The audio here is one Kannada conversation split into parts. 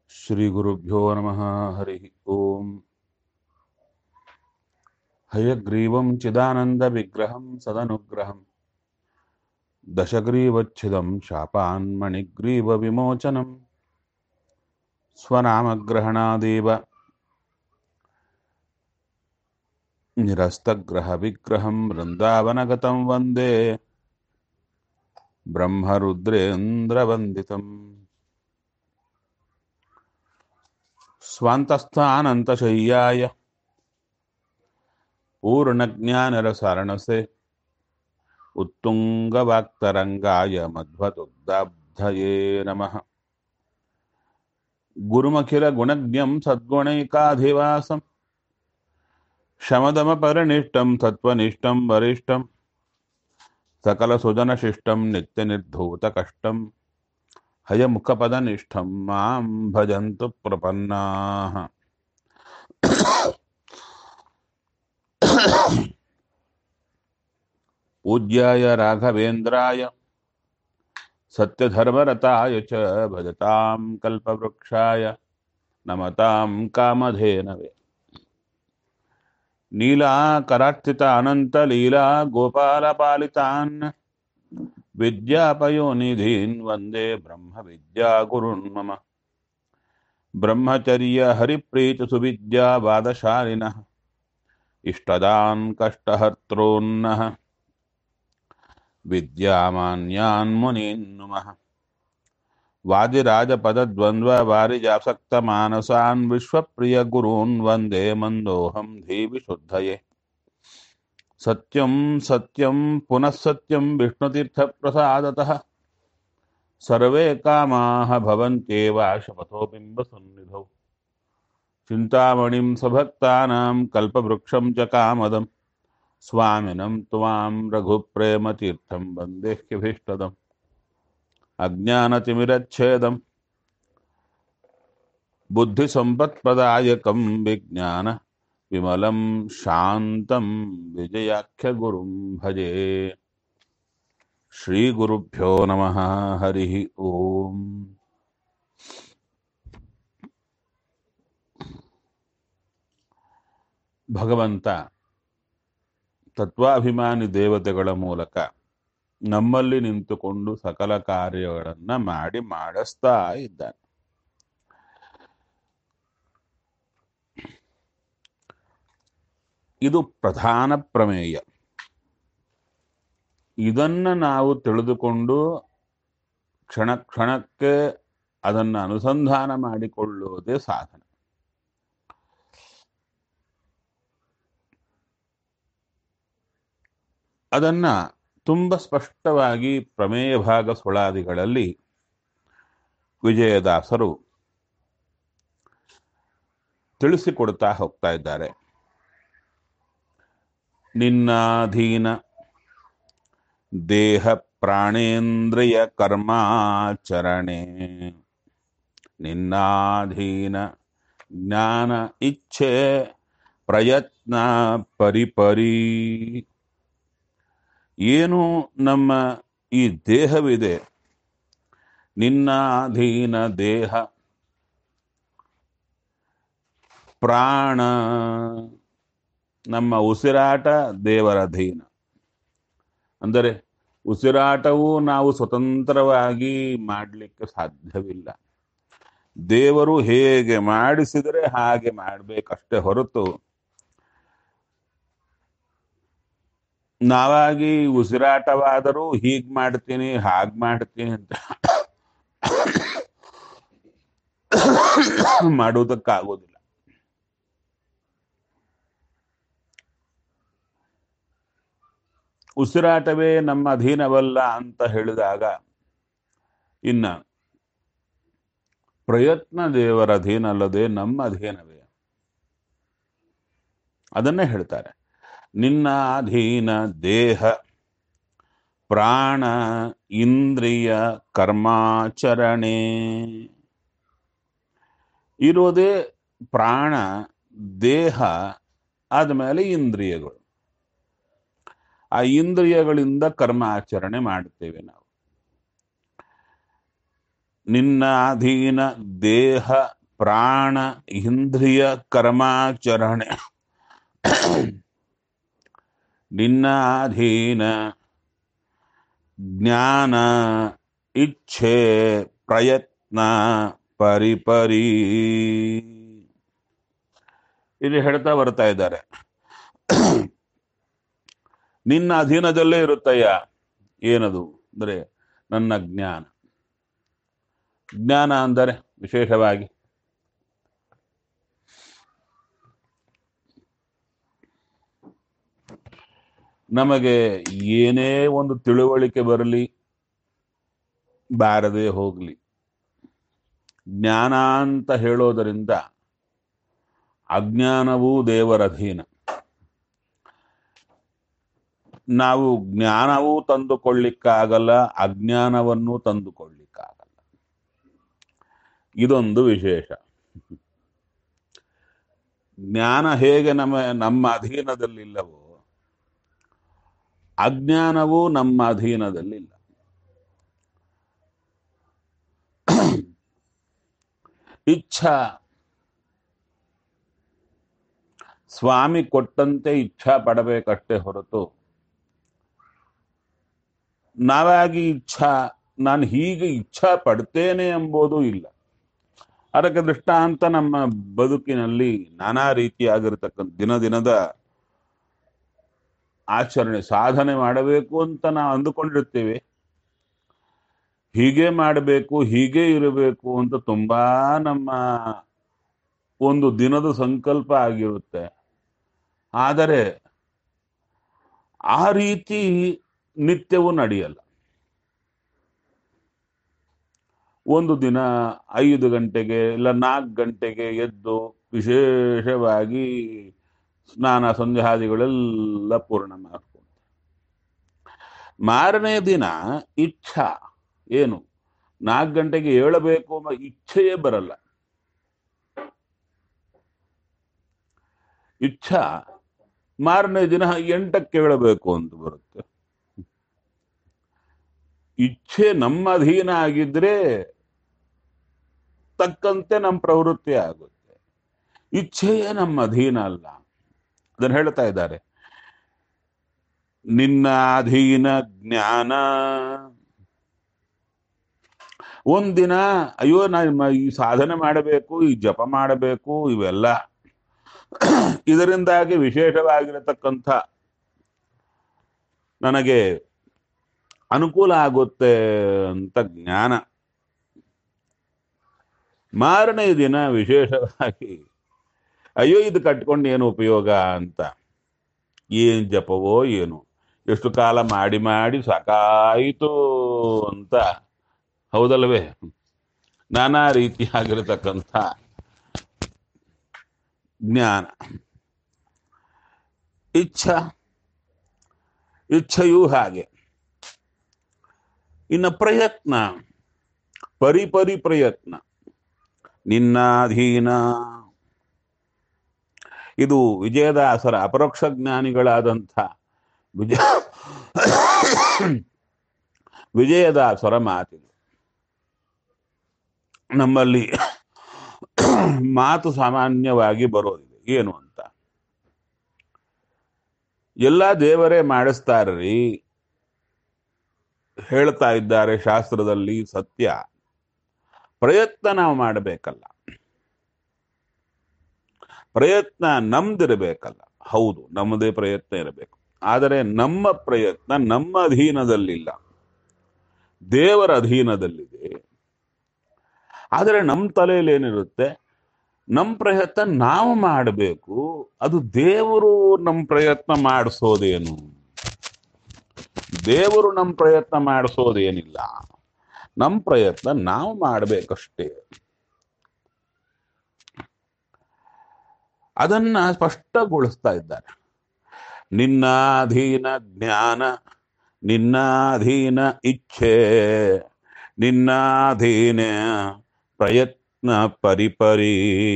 ಶ್ರೀಗುರುಭ್ಯೋ ನಮಃ ಹರಿ ಓಂ. ಹಯಗ್ರೀವಂ ಚಿದಾನಂದವಿಗ್ರಹಂ ಸದನುಗ್ರಹಂ ದಶಗ್ರೀವಚ್ಛಿದಂ ಶಾಪಾನ್ಮಣಿಗ್ರೀವವಿಮೋಚನಂ ಸ್ವನಾಮಗ್ರಹಣಾದೇವ ನಿರಸ್ತಗ್ರಹವಿಗ್ರಹಂ ವೃಂದಾವನಗತಂ ವಂದೇ ಬ್ರಹ್ಮರುದ್ರೇಂದ್ರವಂದಿತಂ. ಸ್ವಾಂತಸ್ಥಾನಂತಶಯ್ಯಾಯ ಪೂರ್ಣಜ್ಞಾನರಸಾರಣಸೆ ಉತ್ತುಂಗವಾಕ್ತರಂಗಾಯ ಮಧ್ವದುಗ್ಧಾಬ್ಧಯೇ ನಮಃ. ಗುರುಮಖಿಲ ಗುಣಜ್ಞಂ ಸದ್ಗುಣೈಕಾಧಿವಾಸಂ ಶಮದಮಪರಿನಿಷ್ಟಂ ಸತ್ವನಿಷ್ಠಂ ವರಿಷ್ಠಂ ಸಕಲಸುಜನಶಿಷ್ಟಂ ನಿತ್ಯನಿರ್ಧೂತಕಷ್ಟಂ ಹಯಮುಖಪದನಿಷ್ಠಂ ಮಾಂ ಭಜಂತು ಪ್ರಪನ್ನಾಃ. ಪೂಜ್ಯಾಯ ರಾಘವೇಂದ್ರಾಯ ಸತ್ಯಧರ್ಮರತಾಯ ಚ ಭಜತಾಂ ಕಲ್ಪವೃಕ್ಷಾಯ ನಮತಾಂ ಕಾಮಧೇನವೇ. ನೀಲಾಕರಾರ್ಚಿತ ಅನಂತಲೀಲಾ ಗೋಪಾಲಪಾಲಿತಾನ್ ವಿದ್ಯಾಪಯೋನಿಧೀನ್ ವಂದೇ ಬ್ರಹ್ಮವಿದ್ಯಾಗುರುನ್ ಮಮ. ಬ್ರಹ್ಮಚರ್ಯ ಹರಿಪ್ರೀತಿ ಸುವಿದ್ಯಾ ವಾದಶಾಲಿನಃ ಇಷ್ಟದಾನ್ ಕಷ್ಟಹರ್ತॄನ್ನಃ ವಿದ್ಯಾಮಾನ್ಯಾನ್ ಮುನೀನ್ ನುಮಃ. ವಾದಿರಾಜಪದದ್ವಂದ್ವ ವಾರಿಜಾಸಕ್ತಮಾನಸಾನ್ ವಿಶ್ವಪ್ರಿಯ ಗುರೂನ್ ವಂದೇ ಮಂದೋಹಂ ಧೀವಿ ಶುದ್ಧಯೇ. ಸತ್ಯಂ ಸತ್ಯಂ ಪುನಃ ಸತ್ಯಂ ವಿಷ್ಣುತೀರ್ಥಪ್ರಸಾದತಃ ಸರ್ವೇ ಕಾಮಾಃ ಭವಂತ್ಯೇವ ಶಪಥೋ ಬಿಂಬಸನ್ನಿಧೌ. ಚಿಂತಾಮಣಿಂ ಸ್ವಭಕ್ತಾನಾಂ ಕಲ್ಪವೃಕ್ಷಂ ಚ ಕಾಮದಂ ಸ್ವಾಮಿನಂ ತ್ವಾಂ ರಘುಪ್ರೇಮತೀರ್ಥಂ ವಂದೇಹ್ಯಭೀಷ್ಟದಂ. ಅಜ್ಞಾನತಿಮಿರಚ್ಛೇದಂ ಬುದ್ಧಿಸಂಪತ್ಪ್ರದಾಯಕಂ ವಿಜ್ಞಾನ ವಿಮಲಂ ಶಾಂತಂ ವಿಜಯಾಖ್ಯಗುರುಂ ಭಜೆ. ಶ್ರೀಗುರುಭ್ಯೋ ನಮಃ ಹರಿ ಓಂ. ಭಗವಂತ ತತ್ವಾಭಿಮಾನಿ ದೇವತೆಗಳ ಮೂಲಕ ನಮ್ಮಲ್ಲಿ ನಿಂತುಕೊಂಡು ಸಕಲ ಕಾರ್ಯಗಳನ್ನು ಮಾಡಿಸ್ತಾ ಇದ್ದಾನೆ. ಇದು ಪ್ರಧಾನ ಪ್ರಮೇಯ. ಇದನ್ನು ನಾವು ತಿಳಿದುಕೊಂಡು ಕ್ಷಣ ಕ್ಷಣಕ್ಕೆ ಅದನ್ನು ಅನುಸಂಧಾನ ಮಾಡಿಕೊಳ್ಳುವುದೇ ಸಾಧನ. ಅದನ್ನ ತುಂಬ ಸ್ಪಷ್ಟವಾಗಿ ಪ್ರಮೇಯ ಭಾಗ ಸುಳಾದಿಗಳಲ್ಲಿ ವಿಜಯದಾಸರು ತಿಳಿಸಿಕೊಡ್ತಾ ಹೋಗ್ತಾ ಇದ್ದಾರೆ. ನಿನ್ನಾಧೀನ ದೇಹ ಪ್ರಾಣೇಂದ್ರಿಯ ಕರ್ಮಾಚರಣೆ, ನಿನ್ನಾಧೀನ ಜ್ಞಾನ ಇಚ್ಛೆ ಪ್ರಯತ್ನ ಪರಿಪರಿ. ಏನು ನಮ್ಮ ಈ ದೇಹವಿದೆ, ನಿನ್ನಾಧೀನ ದೇಹ, ಪ್ರಾಣ ನಮ್ಮ ಉಸಿರಾಟ ದೇವರ ಅಧೀನ. ಅಂದರೆ ಉಸಿರಾಟವೂ ನಾವು ಸ್ವತಂತ್ರವಾಗಿ ಮಾಡಲಿಕ್ಕೆ ಸಾಧ್ಯವಿಲ್ಲ. ದೇವರು ಹೇಗೆ ಮಾಡಿಸಿದರೆ ಹಾಗೆ ಮಾಡಬೇಕಷ್ಟೇ ಹೊರತು ನಾವಾಗಿ ಉಸಿರಾಟವಾದರೂ ಹೀಗ್ ಮಾಡ್ತೀನಿ ಹಾಗೆ ಮಾಡ್ತೀನಿ ಅಂತ ಮಾಡುವುದಕ್ಕಾಗೋದಿಲ್ಲ. ಉಸಿರಾಟವೇ ನಮ್ಮ ಅಧೀನವಲ್ಲ ಅಂತ ಹೇಳಿದಾಗ ಇನ್ನ ಪ್ರಯತ್ನ ದೇವರ ಅಧೀನ ಅಲ್ಲದೆ ನಮ್ಮ ಅಧೀನವೇ. ಅದನ್ನೇ ಹೇಳ್ತಾರೆ. ನಿನ್ನ ಅಧೀನ ದೇಹ ಪ್ರಾಣ ಇಂದ್ರಿಯ ಕರ್ಮಾಚರಣೆ. ಇರೋದೇ ಪ್ರಾಣ ದೇಹ, ಆದಮೇಲೆ ಇಂದ್ರಿಯಗಳು. ಆ ಇಂದ್ರಿಯಗಳಿಂದ ಕರ್ಮಾಚರಣೆ ಮಾಡ್ತೇವೆ ನಾವು. ನಿನ್ನ ಅಧೀನ ದೇಹ ಪ್ರಾಣ ಇಂದ್ರಿಯ ಕರ್ಮಾಚರಣೆ ನಿನ್ನ ಅಧೀನ ಜ್ಞಾನ ಇಚ್ಛೆ ಪ್ರಯತ್ನ ಪರಿಪರಿ ಇಲ್ಲಿ ಹೇಳ್ತಾ ಬರ್ತಾ ಇದ್ದಾರೆ. ನಿನ್ನ ಅಧೀನದಲ್ಲೇ ಇರುತ್ತಯ್ಯ. ಏನದು ಅಂದರೆ ನನ್ನ ಜ್ಞಾನ. ಜ್ಞಾನ ಅಂದರೆ ವಿಶೇಷವಾಗಿ ನಮಗೆ ಏನೇ ಒಂದು ತಿಳುವಳಿಕೆ ಬರಲಿ ಬಾರದೆ ಹೋಗಲಿ, ಜ್ಞಾನ ಅಂತ ಹೇಳೋದರಿಂದ ಅಜ್ಞಾನವೂ ದೇವರ ಅಧೀನ. ನಾವು ಜ್ಞಾನವೂ ತಂದುಕೊಳ್ಳಿಕ್ಕಾಗಲ್ಲ, ಅಜ್ಞಾನವನ್ನು ತಂದುಕೊಳ್ಳಿಕ್ಕಾಗಲ್ಲ. ಇದೊಂದು ವಿಶೇಷ. ಜ್ಞಾನ ಹೇಗೆ ನಮ್ಮ ಅಧೀನದಲ್ಲಿಲ್ಲವೋ ಅಜ್ಞಾನವೂ ನಮ್ಮ ಅಧೀನದಲ್ಲಿಲ್ಲ. ಇಚ್ಛಾ ಸ್ವಾಮಿ ಕೊಟ್ಟಂತೆ ಇಚ್ಛಾ ಪಡಬೇಕಷ್ಟೇ ಹೊರತು ನಾವಾಗಿ ನಾನು ಹೀಗೆ ಇಚ್ಛಾ ಪಡ್ತೇನೆ ಎಂಬುದು ಇಲ್ಲ. ಅದಕ್ಕೆ ದೃಷ್ಟಾಂತ ನಮ್ಮ ಬದುಕಿನಲ್ಲಿ ನಾನಾ ರೀತಿಯಾಗಿರ್ತಕ್ಕಂಥ ದಿನದ ಆಚರಣೆ ಸಾಧನೆ ಮಾಡಬೇಕು ಅಂತ ನಾವು ಅಂದುಕೊಂಡಿರ್ತೇವೆ. ಹೀಗೆ ಮಾಡಬೇಕು, ಹೀಗೆ ಇರಬೇಕು ಅಂತ ತುಂಬಾ ನಮ್ಮ ಒಂದು ದಿನದ ಸಂಕಲ್ಪ ಆಗಿರುತ್ತೆ. ಆದರೆ ಆ ರೀತಿ ನಿತ್ಯವೂ ನಡೆಯಲ್ಲ. ಒಂದು ದಿನ 5 ಗಂಟೆಗೆ ಇಲ್ಲ 4 ಗಂಟೆಗೆ ಎದ್ದು ವಿಶೇಷವಾಗಿ ಸ್ನಾನ ಸಂಧ್ಯಾದಿಗಳೆಲ್ಲ ಪೂರ್ಣ ಮಾಡಿಕೊಂಡು ಮಾರನೇ ದಿನ ಇಚ್ಛಾ ಏನು 4 ಗಂಟೆಗೆ ಏಳಬೇಕು ಅನ್ನೋ ಇಚ್ಛೆಯೇ ಬರಲ್ಲ. ಇಚ್ಛಾ ಮಾರನೇ ದಿನ 8ಕ್ಕೆ ಏಳಬೇಕು ಅಂತ ಬರುತ್ತೆ. ಇಚ್ಛೆ ನಮ್ಮ ಅಧೀನ ಆಗಿದ್ರೆ ತಕ್ಕಂತೆ ನಮ್ಮ ಪ್ರವೃತ್ತಿ ಆಗುತ್ತೆ. ಇಚ್ಛೆಯೇ ನಮ್ಮ ಅಧೀನ ಅಲ್ಲ. ಅದನ್ನು ಹೇಳ್ತಾ ಇದ್ದಾರೆ. ನಿನ್ನ ಅಧೀನ ಜ್ಞಾನ. ಒಂದಿನ ಅಯ್ಯೋ ಈ ಸಾಧನೆ ಮಾಡಬೇಕು, ಈ ಜಪ ಮಾಡಬೇಕು, ಇವೆಲ್ಲ ಇದರಿಂದಾಗಿ ವಿಶೇಷವಾಗಿರತಕ್ಕಂಥ ನನಗೆ ಅನುಕೂಲ ಆಗುತ್ತೆ ಅಂತ ಜ್ಞಾನ. ಮಾರನೇ ದಿನ ವಿಶೇಷವಾಗಿ ಅಯ್ಯೋ ಇದು ಕಟ್ಕೊಂಡು ಏನು ಉಪಯೋಗ ಅಂತ, ಏನ್ ಜಪವೋ ಏನು, ಎಷ್ಟು ಕಾಲ ಮಾಡಿ ಮಾಡಿ ಸಾಕಾಯಿತು ಅಂತ. ಹೌದಲ್ವೇ? ನಾನಾ ರೀತಿಯಾಗಿರತಕ್ಕಂಥ ಜ್ಞಾನ. ಇಚ್ಛೆಯೂ ಹಾಗೆ. ಇನ್ನು ಪ್ರಯತ್ನ, ಪರಿಪರಿ ಪ್ರಯತ್ನ ನಿನ್ನಾಧೀನ. ಇದು ವಿಜಯದಾಸರ ಅಪರೋಕ್ಷ ಜ್ಞಾನಿಗಳಾದಂಥ ವಿಜಯದಾಸರ ಮಾತಿದು. ನಮ್ಮಲ್ಲಿ ಮಾತು ಸಾಮಾನ್ಯವಾಗಿ ಬರೋದಿದೆ. ಏನು ಅಂತ, ಎಲ್ಲ ದೇವರೇ ಮಾಡಿಸ್ತಾರ್ರಿ, ಹೇಳ್ತಾ ಇದ್ದಾರೆ ಶಾಸ್ತ್ರದಲ್ಲಿ. ಸತ್ಯ. ಪ್ರಯತ್ನ ನಾವು ಮಾಡಬೇಕಲ್ಲ, ಪ್ರಯತ್ನ ನಮ್ದಿರಬೇಕಲ್ಲ. ಹೌದು, ನಮ್ಮದೇ ಪ್ರಯತ್ನ ಇರಬೇಕು. ಆದರೆ ನಮ್ಮ ಪ್ರಯತ್ನ ನಮ್ಮ ಅಧೀನದಲ್ಲಿಲ್ಲ, ದೇವರ ಅಧೀನದಲ್ಲಿದೆ. ಆದರೆ ನಮ್ಮ ತಲೆಯಲ್ಲಿ ಏನಿರುತ್ತೆ, ನಮ್ಮ ಪ್ರಯತ್ನ ನಾವು ಮಾಡಬೇಕು. ಅದು ದೇವರು ನಮ್ಮ ಪ್ರಯತ್ನ ಮಾಡಿಸೋದೇನು? ದೇವರು ನಮ್ಮ ಪ್ರಯತ್ನ ಮಾಡಿಸೋದೇನಿಲ್ಲ. ನಮ್ಮ ಪ್ರಯತ್ನ ನಾವು ಮಾಡಬೇಕಷ್ಟೇ. ಅದನ್ನ ಸ್ಪಷ್ಟಗೊಳಿಸ್ತಾ ಇದ್ದಾರೆ. ನಿನ್ನಾಧೀನ ಜ್ಞಾನ, ನಿನ್ನಾಧೀನ ಇಚ್ಛೆ, ನಿನ್ನಾಧೀನ ಪ್ರಯತ್ನ ಪರಿಪರಿ.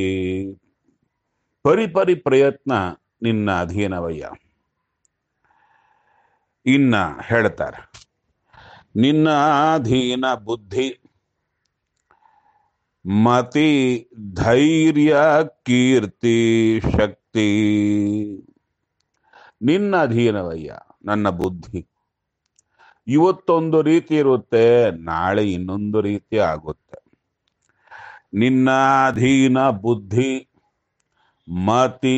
ಪರಿಪರಿ ಪ್ರಯತ್ನ ನಿನ್ನ ಅಧೀನವಯ್ಯ. ಇನ್ನ ಹೇಳ್ತಾರೆ, ನಿನ್ನ ಅಧೀನ ಬುದ್ಧಿ. ಮತಿ ಧೈರ್ಯ ಕೀರ್ತಿ ಶಕ್ತಿ ನಿನ್ನ ಅಧೀನವಯ್ಯ. ನನ್ನ ಬುದ್ಧಿ ಇವತ್ತೊಂದು ರೀತಿ ಇರುತ್ತೆ, ನಾಳೆ ಇನ್ನೊಂದು ರೀತಿ ಆಗುತ್ತೆ. ನಿನ್ನ ಅಧೀನ ಬುದ್ಧಿ, ಮತಿ,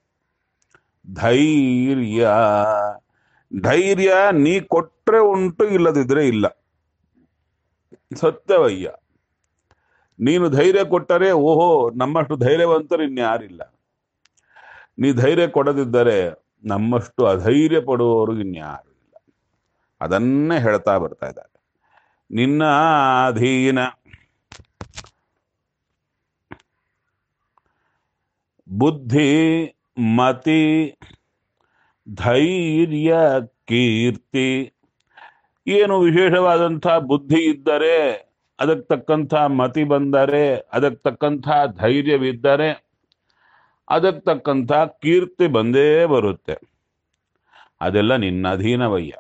ಧೈರ್ಯ. ಧೈರ್ಯ ನೀ ಕೊಟ್ರೆ ಉಂಟು, ಇಲ್ಲದಿದ್ರೆ ಇಲ್ಲ. ಸತ್ಯವಯ್ಯ. ನೀನು ಧೈರ್ಯ ಕೊಟ್ಟರೆ ಓಹೋ ನಮ್ಮಷ್ಟು ಧೈರ್ಯವಂತರು ಇನ್ಯಾರಿಲ್ಲ. ನೀ ಧೈರ್ಯ ಕೊಡದಿದ್ದರೆ ನಮ್ಮಷ್ಟು ಅಧೈರ್ಯ ಪಡುವವರು ಇನ್ಯಾರು ಇಲ್ಲ. ಅದನ್ನೇ ಹೇಳ್ತಾ ಬರ್ತಾ ಇದ್ದಾರೆ. ನಿನ್ನ ಅಧೀನ ಬುದ್ಧಿ, ಮತಿ, ಧೈರ್ಯ, ಕೀರ್ತಿ. ಏನು ವಿಶೇಷವಾದಂಥ ಬುದ್ಧಿ ಇದ್ದರೆ, ಅದಕ್ಕೆ ತಕ್ಕಂಥ ಮತಿ ಬಂದರೆ, ಅದಕ್ಕೆ ತಕ್ಕಂಥ ಧೈರ್ಯವಿದ್ದರೆ, ಅದಕ್ಕೆ ತಕ್ಕಂಥ ಕೀರ್ತಿ ಬಂದೇ ಬರುತ್ತೆ. ಅದೆಲ್ಲ ನಿನ್ನ ಅಧೀನವಯ್ಯ.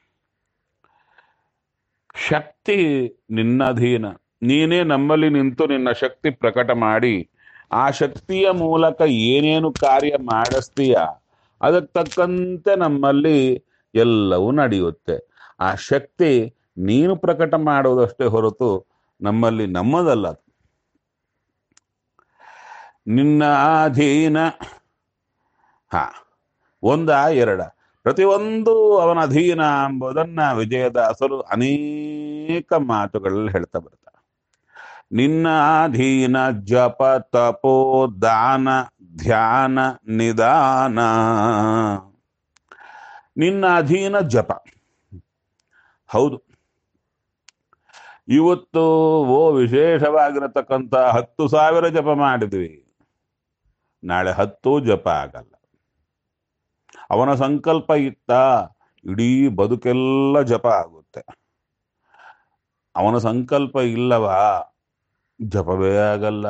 ಶಕ್ತಿ ನಿನ್ನ ಅಧೀನ. ನೀನೇ ನಮ್ಮಲ್ಲಿ ನಿಂತು ನಿನ್ನ ಶಕ್ತಿ ಪ್ರಕಟ ಮಾಡಿ ಆ ಶಕ್ತಿಯ ಮೂಲಕ ಏನೇನು ಕಾರ್ಯ ಮಾಡಿಸ್ತೀಯ ಅದಕ್ಕೆ ತಕ್ಕಂತೆ ನಮ್ಮಲ್ಲಿ ಎಲ್ಲವೂ ನಡೆಯುತ್ತೆ. ಆ ಶಕ್ತಿ ನೀನು ಪ್ರಕಟ ಮಾಡುವುದಷ್ಟೇ ಹೊರತು ನಮ್ಮಲ್ಲಿ ನಮ್ಮದಲ್ಲ. ನಿನ್ನ ಅಧೀನ. ಒಂದ ಎರಡ, ಪ್ರತಿಯೊಂದು ಅವನ ಅಧೀನ ಎಂಬುದನ್ನ ವಿಜಯದಾಸರು ಅನೇಕ ಮಾತುಗಳಲ್ಲಿ ಹೇಳ್ತಾ ಬರ್ತಾರೆ. ನಿನ್ನ ಅಧೀನ ಜಪ ತಪೋ ದಾನ ಧ್ಯಾನ ನಿಧಾನ. ನಿನ್ನ ಅಧೀನ ಜಪ. ಹೌದು, ಇವತ್ತು ವಿಶೇಷವಾಗಿರತಕ್ಕಂಥ 10,000 ಜಪ ಮಾಡಿದ್ವಿ, ನಾಳೆ 10 ಜಪ ಆಗಲ್ಲ. ಅವನ ಸಂಕಲ್ಪ ಇತ್ತ ಇಡೀ ಬದುಕೆಲ್ಲ ಜಪ ಆಗುತ್ತೆ. ಅವನ ಸಂಕಲ್ಪ ಇಲ್ಲವಾ ಜಪವೇ ಆಗಲ್ಲ.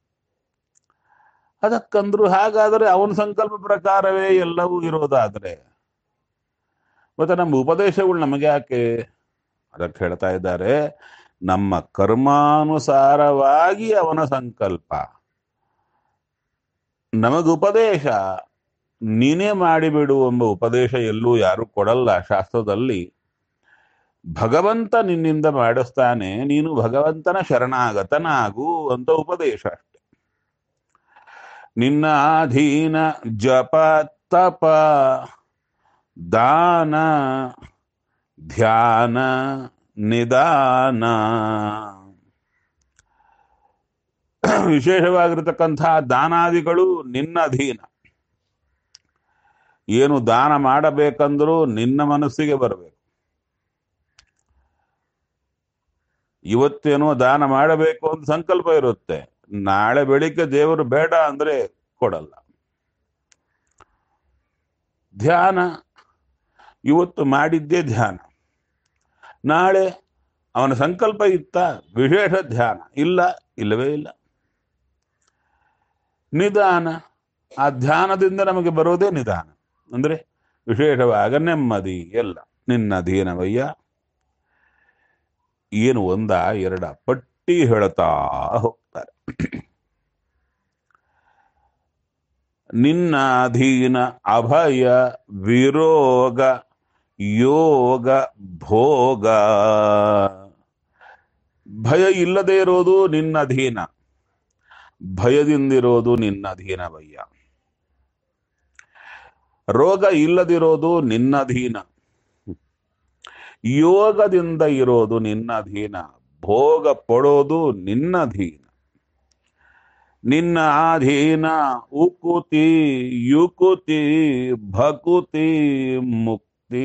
ಅದಕ್ಕಂದ್ರು ಹಾಗಾದರೆ ಅವನ ಸಂಕಲ್ಪ ಪ್ರಕಾರವೇ ಎಲ್ಲವೂ ಇರೋದಾದ್ರೆ ಮತ್ತೆ ನಮ್ಮ ಉಪದೇಶಗಳು ನಮಗೆ ಯಾಕೆ? ಅದಕ್ಕೆ ಹೇಳ್ತಾ ಇದ್ದಾರೆ, ನಮ್ಮ ಕರ್ಮಾನುಸಾರವಾಗಿ ಅವನ ಸಂಕಲ್ಪ. ನಮಗುಪದೇಶ ನೀನೇ ಮಾಡಿಬಿಡು ಎಂಬ ಉಪದೇಶ ಎಲ್ಲೂ ಯಾರು ಕೊಡಲ್ಲ ಶಾಸ್ತ್ರದಲ್ಲಿ. ಭಗವಂತ ನಿನ್ನಿಂದ ಮಾಡಿಸ್ತಾನೆ, ನೀನು ಭಗವಂತನ ಶರಣಾಗತನಾಗು ಅಂತ ಉಪದೇಶ ಅಷ್ಟೆ. ನಿನ್ನ ಅಧೀನ ಜಪ ತಪ ದಾನ ಧ್ಯಾನ ನಿಧಾನ. ವಿಶೇಷವಾಗಿರತಕ್ಕಂತಹ ದಾನಾದಿಗಳು ನಿನ್ನ ಅಧೀನ. ಏನು ದಾನ ಮಾಡಬೇಕಂದ್ರೂ ನಿನ್ನ ಮನಸ್ಸಿಗೆ ಬರಬೇಕು. ಇವತ್ತೇನೋ ದಾನ ಮಾಡಬೇಕು ಅಂತ ಸಂಕಲ್ಪ ಇರುತ್ತೆ, ನಾಳೆ ಬೆಳಿಗ್ಗೆ ದೇವರು ಬೇಡ ಅಂದ್ರೆ ಕೊಡಲ್ಲ. ಧ್ಯಾನ, ಇವತ್ತು ಮಾಡಿದ್ದೇ ಧ್ಯಾನ, ನಾಳೆ ಅವನ ಸಂಕಲ್ಪ ಇತ್ತ ವಿಶೇಷ ಧ್ಯಾನ, ಇಲ್ಲವೇ ಇಲ್ಲ. ನಿಧಾನ, ಆ ಧ್ಯಾನದಿಂದ ನಮಗೆ ಬರೋದೇ ನಿಧಾನ, ಅಂದ್ರೆ ವಿಶೇಷವಾಗ ನೆಮ್ಮದಿ. ಎಲ್ಲ ನಿನ್ನ ಅಧೀನವಯ್ಯ. ಏನು ಒಂದ ಎರಡ ಪಟ್ಟಿ ಹೇಳ್ತಾ ಹೋಗ್ತಾರೆ. ನಿನ್ನ ಅಧೀನ ಅಭಯ ವಿರೋಗ ಯೋಗ ಭೋಗ. ಭಯ ಇಲ್ಲದೆ ಇರೋದು ನಿನ್ನ ಅಧೀನ, ಭಯದಿಂದಿರೋದು ನಿನ್ನ ಅಧೀನವಯ್ಯ. ರೋಗ ಇಲ್ಲದಿರೋದು ನಿನ್ನ ಅಧೀನ, ಯೋಗದಿಂದ ಇರೋದು ನಿನ್ನ ಅಧೀನ, ಭೋಗ ಪಡೋದು ನಿನ್ನ ಅಧೀನ. ನಿನ್ನ ಅಧೀನ ಉಕುತಿ ಯುಕುತಿ ಭಕುತಿ ಮುಕ್ತಿ.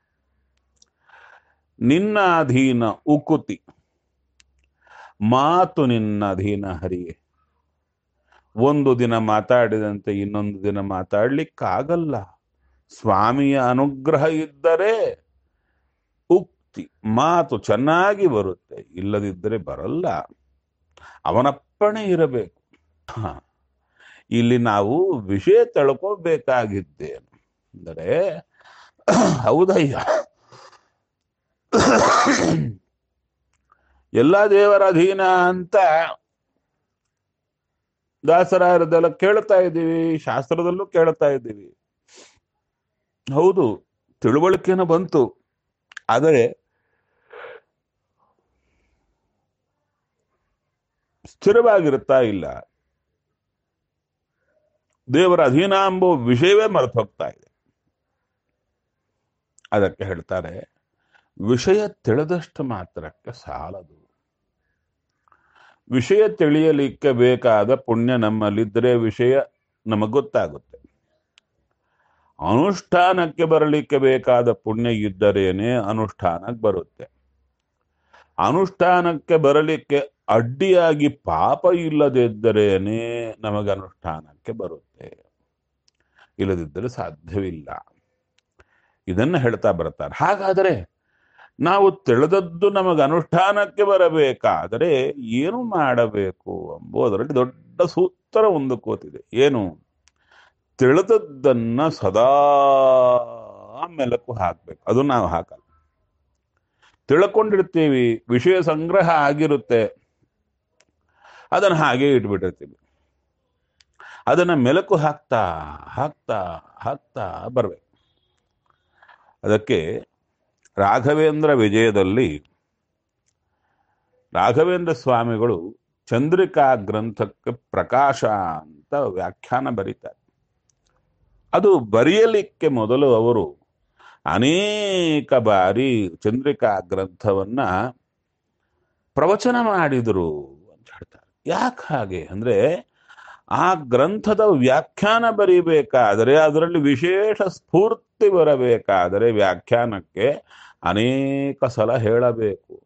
ನಿನ್ನ ಅಧೀನ ಉಕುತಿ, ಮಾತು ನಿನ್ನ ಅಧೀನ ಹರಿಯೇ. ಒಂದು ದಿನ ಮಾತಾಡಿದಂತೆ ಇನ್ನೊಂದು ದಿನ ಮಾತಾಡ್ಲಿಕ್ಕಾಗಲ್ಲ. ಸ್ವಾಮಿಯ ಅನುಗ್ರಹ ಇದ್ದರೆ ಉಕ್ತಿ, ಮಾತು ಚೆನ್ನಾಗಿ ಬರುತ್ತೆ, ಇಲ್ಲದಿದ್ದರೆ ಬರಲ್ಲ. ಅವನಪ್ಪಣೆ ಇರಬೇಕು. ಇಲ್ಲಿ ನಾವು ವಿಷಯ ತಿಳ್ಕೋಬೇಕಾಗಿದ್ದೇನು ಅಂದರೆ, ಹೌದಯ್ಯ, ಎಲ್ಲ ದೇವರ ಅಧೀನ ಅಂತ ದಾಸರಾಯರದೆಲ್ಲ ಕೇಳ್ತಾ ಇದ್ದೀವಿ, ಶಾಸ್ತ್ರದಲ್ಲೂ ಕೇಳ್ತಾ ಇದ್ದೀವಿ. ಹೌದು, ತಿಳುವಳಿಕೆನ ಬಂತು. ಆದರೆ ಸ್ಥಿರವಾಗಿರುತ್ತಾ ಇಲ್ಲ. ದೇವರ ಅಧೀನ ಎಂಬ ವಿಷಯವೇ ಮರೆತು ಹೋಗ್ತಾ ಇದೆ. ಅದಕ್ಕೆ ಹೇಳ್ತಾರೆ, ವಿಷಯ ತಿಳಿದಷ್ಟು ಮಾತ್ರಕ್ಕೆ ಸಾಲದು. ವಿಷಯ ತಿಳಿಯಲಿಕ್ಕೆ ಬೇಕಾದ ಪುಣ್ಯ ನಮ್ಮಲ್ಲಿದ್ದರೆ ವಿಷಯ ನಮಗೆ ಗೊತ್ತಾಗುತ್ತೆ. ಅನುಷ್ಠಾನಕ್ಕೆ ಬರಲಿಕ್ಕೆ ಬೇಕಾದ ಪುಣ್ಯ ಇದ್ದರೇನೆ ಅನುಷ್ಠಾನಕ್ಕೆ ಬರುತ್ತೆ. ಅನುಷ್ಠಾನಕ್ಕೆ ಬರಲಿಕ್ಕೆ ಅಡ್ಡಿಯಾಗಿ ಪಾಪ ಇಲ್ಲದಿದ್ದರೇನೆ ನಮಗೆ ಅನುಷ್ಠಾನಕ್ಕೆ ಬರುತ್ತೆ. ಇಲ್ಲದಿದ್ದರೆ ಸಾಧ್ಯವಿಲ್ಲ. ಇದನ್ನು ಹೇಳ್ತಾ ಬರ್ತಾರೆ. ಹಾಗಾದರೆ ನಾವು ತಿಳಿದದ್ದು ನಮಗೆ ಅನುಷ್ಠಾನಕ್ಕೆ ಬರಬೇಕಾದರೆ ಏನು ಮಾಡಬೇಕು ಎಂಬುದರಲ್ಲಿ ದೊಡ್ಡ ಸೂತ್ರ ಒಂದು ಕೂತಿದೆ. ಏನು? ತಿಳಿದದ್ದನ್ನ ಸದಾ ಮೆಲುಕು ಹಾಕ್ಬೇಕು. ಅದು ನಾವು ಹಾಕಲ್ಲ. ತಿಳ್ಕೊಂಡಿರ್ತೀವಿ, ವಿಷಯ ಸಂಗ್ರಹ ಆಗಿರುತ್ತೆ, ಅದನ್ನು ಹಾಗೆ ಇಟ್ಬಿಟ್ಟಿರ್ತೀವಿ. ಅದನ್ನ ಮೆಲುಕು ಹಾಕ್ತಾ ಹಾಕ್ತಾ ಹಾಕ್ತಾ ಬರ್ಬೇಕು. ಅದಕ್ಕೆ ರಾಘವೇಂದ್ರ ವಿಜಯದಲ್ಲಿ ರಾಘವೇಂದ್ರ ಸ್ವಾಮಿಗಳು ಚಂದ್ರಿಕಾ ಗ್ರಂಥಕ್ಕೆ ಪ್ರಕಾಶ ಅಂತ ವ್ಯಾಖ್ಯಾನ ಬರೀತಾರೆ. ಅದು ಬರೆಯಲಿಕ್ಕೆ ಮೊದಲು ಅವರು ಅನೇಕ ಬಾರಿ ಚಂದ್ರಿಕಾ ಗ್ರಂಥವನ್ನ ಪ್ರವಚನ ಮಾಡಿದರು ಅಂತ ಹೇಳ್ತಾರೆ. ಯಾಕೆ ಹಾಗೆ ಅಂದ್ರೆ, ಆ ಗ್ರಂಥದ ವ್ಯಾಖ್ಯಾನ ಬರೀಬೇಕಾದರೆ, ಅದರಲ್ಲಿ ವಿಶೇಷ ಸ್ಫೂರ್ತಿ ಬರಬೇಕಾದರೆ ವ್ಯಾಖ್ಯಾನಕ್ಕೆ ಅನೇಕ ಸಲ ಹೇಳಬೇಕು.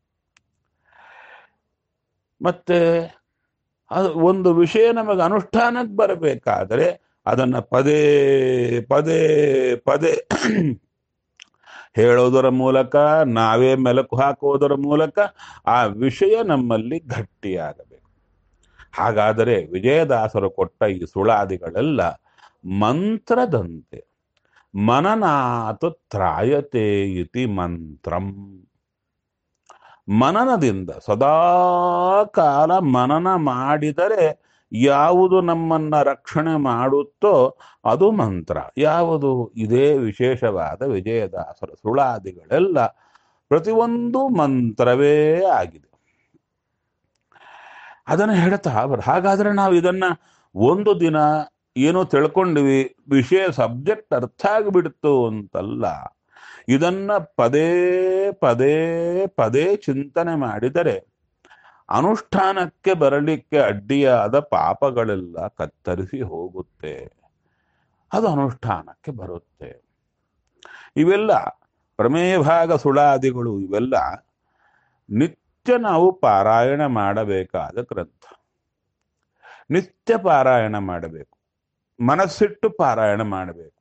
ಮತ್ತೆ ಅದು ಒಂದು ವಿಷಯ ನಮಗೆ ಅನುಷ್ಠಾನಕ್ಕೆ ಬರಬೇಕಾದರೆ ಅದನ್ನ ಪದೇ ಪದೇ ಪದೇ ಹೇಳೋದರ ಮೂಲಕ, ನಾವೇ ಮೆಲುಕು ಹಾಕುವುದರ ಮೂಲಕ ಆ ವಿಷಯ ನಮ್ಮಲ್ಲಿ ಗಟ್ಟಿಯಾಗಬೇಕು. ಹಾಗಾದರೆ ವಿಜಯದಾಸರು ಕೊಟ್ಟ ಈ ಸುಳಾದಿಗಳೆಲ್ಲ ಮಂತ್ರದಂತೆ. ಮನನಾತು ತ್ರಾಯತೆ ಇತಿ ಮಂತ್ರಂ. ಮನನದಿಂದ ಸದಾ ಕಾಲ ಮನನ ಮಾಡಿದರೆ ಯಾವುದು ನಮ್ಮನ್ನ ರಕ್ಷಣೆ ಮಾಡುತ್ತೋ ಅದು ಮಂತ್ರ. ಯಾವುದು? ಇದೇ ವಿಶೇಷವಾದ ವಿಜಯದಾಸರ ಸುಳಾದಿಗಳೆಲ್ಲ ಪ್ರತಿಯೊಂದು ಮಂತ್ರವೇ ಆಗಿದೆ. ಅದನ್ನು ಹೇಳ್ತಾ ಹಾಗಾದ್ರೆ ನಾವು ಇದನ್ನ ಒಂದು ದಿನ ಏನೋ ತಿಳ್ಕೊಂಡಿವಿ, ವಿಷಯ ಸಬ್ಜೆಕ್ಟ್ ಅರ್ಥ ಆಗಿಬಿಡ್ತು ಅಂತಲ್ಲ. ಇದನ್ನ ಪದೇ ಪದೇ ಪದೇ ಚಿಂತನೆ ಮಾಡಿದರೆ ಅನುಷ್ಠಾನಕ್ಕೆ ಬರಲಿಕ್ಕೆ ಅಡ್ಡಿಯಾದ ಪಾಪಗಳೆಲ್ಲ ಕತ್ತರಿಸಿ ಹೋಗುತ್ತೆ. ಅದು ಅನುಷ್ಠಾನಕ್ಕೆ ಬರುತ್ತೆ. ಇವೆಲ್ಲ ಪ್ರಮೇಯ ಭಾಗ ಸುಳಾದಿಗಳು, ಇವೆಲ್ಲ ನಿತ್ಯ ನಾವು ಪಾರಾಯಣ ಮಾಡಬೇಕಾದ ಗ್ರಂಥ. ನಿತ್ಯ ಪಾರಾಯಣ ಮಾಡಬೇಕು, ಮನಸ್ಸಿಟ್ಟು ಪಾರಾಯಣ ಮಾಡಬೇಕು,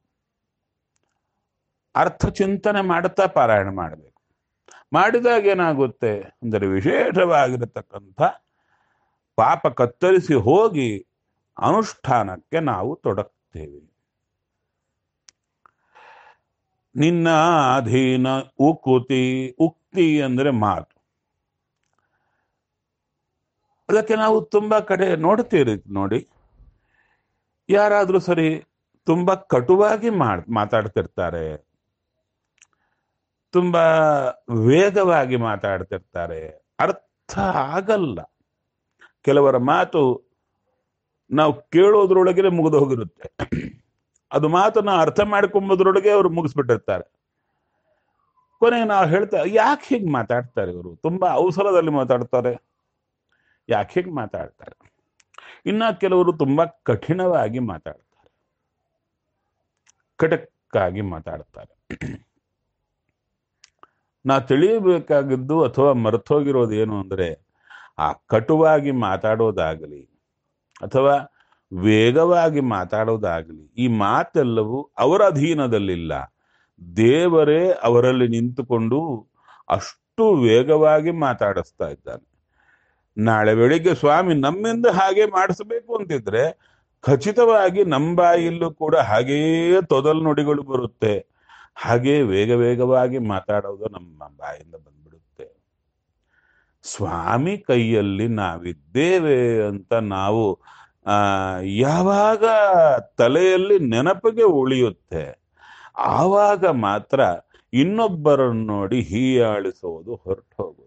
ಅರ್ಥ ಚಿಂತನೆ ಮಾಡುತ್ತಾ ಪಾರಾಯಣ ಮಾಡಬೇಕು. ಮಾಡಿದಾಗ ಏನಾಗುತ್ತೆ ಅಂದರೆ ವಿಶೇಷವಾಗಿರತಕ್ಕಂಥ ಪಾಪ ಕತ್ತರಿಸಿ ಹೋಗಿ ಅನುಷ್ಠಾನಕ್ಕೆ ನಾವು ತೊಡಗ್ತೇವೆ. ನಿನ್ನ ಅಧೀನ ಉಕುತಿ. ಉಕ್ತಿ ಅಂದರೆ ಮಾತು. ಅದಕ್ಕೆ ನಾವು ತುಂಬಾ ಕಡೆ ನೋಡ್ತೀರಿ. ನೋಡಿ, ಯಾರಾದ್ರೂ ಸರಿ ತುಂಬಾ ಕಟುವಾಗಿ ಮಾತಾಡ್ತಿರ್ತಾರೆ, ತುಂಬಾ ವೇಗವಾಗಿ ಮಾತಾಡ್ತಿರ್ತಾರೆ, ಅರ್ಥ ಆಗಲ್ಲ. ಕೆಲವರ ಮಾತು ನಾವು ಕೇಳೋದ್ರೊಳಗೆ ಮುಗಿದು ಹೋಗಿರುತ್ತೆ. ಅದು ಮಾತನ್ನ ಅರ್ಥ ಮಾಡ್ಕೊಂಬೋದ್ರೊಳಗೆ ಅವರು ಮುಗಿಸ್ಬಿಟ್ಟಿರ್ತಾರೆ. ಕೊನೆಗೆ ನಾವು ಹೇಳ್ತಾ, ಯಾಕೆ ಹೀಗೆ ಮಾತಾಡ್ತಾರೆ ಇವರು? ತುಂಬಾ ಅವಸರದಲ್ಲಿ ಮಾತಾಡ್ತಾರೆ, ಯಾಕೆ ಹೀಗೆ ಮಾತಾಡ್ತಾರೆ? ಇನ್ನ ಕೆಲವರು ತುಂಬಾ ಕಠಿಣವಾಗಿ ಮಾತಾಡ್ತಾರೆ, ಖಡಕ್ಕಾಗಿ ಮಾತಾಡ್ತಾರೆ. ನಾ ತಿಳಿಯಬೇಕಾಗಿದ್ದು ಅಥವಾ ಮರೆತೋಗಿರೋದು ಏನು ಅಂದ್ರೆ, ಆ ಕಟುವಾಗಿ ಮಾತಾಡೋದಾಗಲಿ ಅಥವಾ ವೇಗವಾಗಿ ಮಾತಾಡೋದಾಗಲಿ, ಈ ಮಾತೆಲ್ಲವೂ ಅವರ ಅಧೀನದಲ್ಲಿಲ್ಲ. ದೇವರೇ ಅವರಲ್ಲಿ ನಿಂತುಕೊಂಡು ಅಷ್ಟು ವೇಗವಾಗಿ ಮಾತಾಡಿಸ್ತಾ ಇದ್ದಾನೆ. ನಾಳೆ ಬೆಳಿಗ್ಗೆ ಸ್ವಾಮಿ ನಮ್ಮಿಂದ ಹಾಗೆ ಮಾಡಿಸಬೇಕು ಅಂತಿದ್ರೆ ಖಚಿತವಾಗಿ ನಮ್ಮ ಬಾಯಿಲ್ಲೂ ಕೂಡ ಹಾಗೆಯೇ ತೊದಲು ನುಡಿಗಳು ಬರುತ್ತೆ. ಹಾಗೆ ವೇಗ ವೇಗವಾಗಿ ಮಾತಾಡೋದು ನಮ್ಮ ಬಾಯಿಂದ ಬಂದ್ಬಿಡುತ್ತೆ. ಸ್ವಾಮಿ ಕೈಯಲ್ಲಿ ನಾವಿದ್ದೇವೆ ಅಂತ ನಾವು ಆ ಯಾವಾಗ ತಲೆಯಲ್ಲಿ ನೆನಪಿಗೆ ಉಳಿಯುತ್ತೆ ಆವಾಗ ಮಾತ್ರ ಇನ್ನೊಬ್ಬರನ್ನು ನೋಡಿ ಹೀಯಾಳಿಸೋದು ಹೊರಟು ಹೋಗುತ್ತೆ.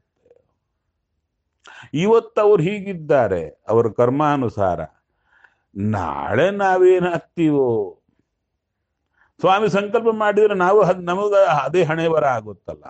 ಇವತ್ತು ಅವ್ರು ಹೀಗಿದ್ದಾರೆ ಅವರ ಕರ್ಮಾನುಸಾರ, ನಾಳೆ ನಾವೇನಾಗ್ತೀವೋ ಸ್ವಾಮಿ ಸಂಕಲ್ಪ ಮಾಡಿದ್ರೆ ನಾವು ನಮಗ ಅದೇ ಹಣೆ ಬರ ಆಗುತ್ತಲ್ಲ.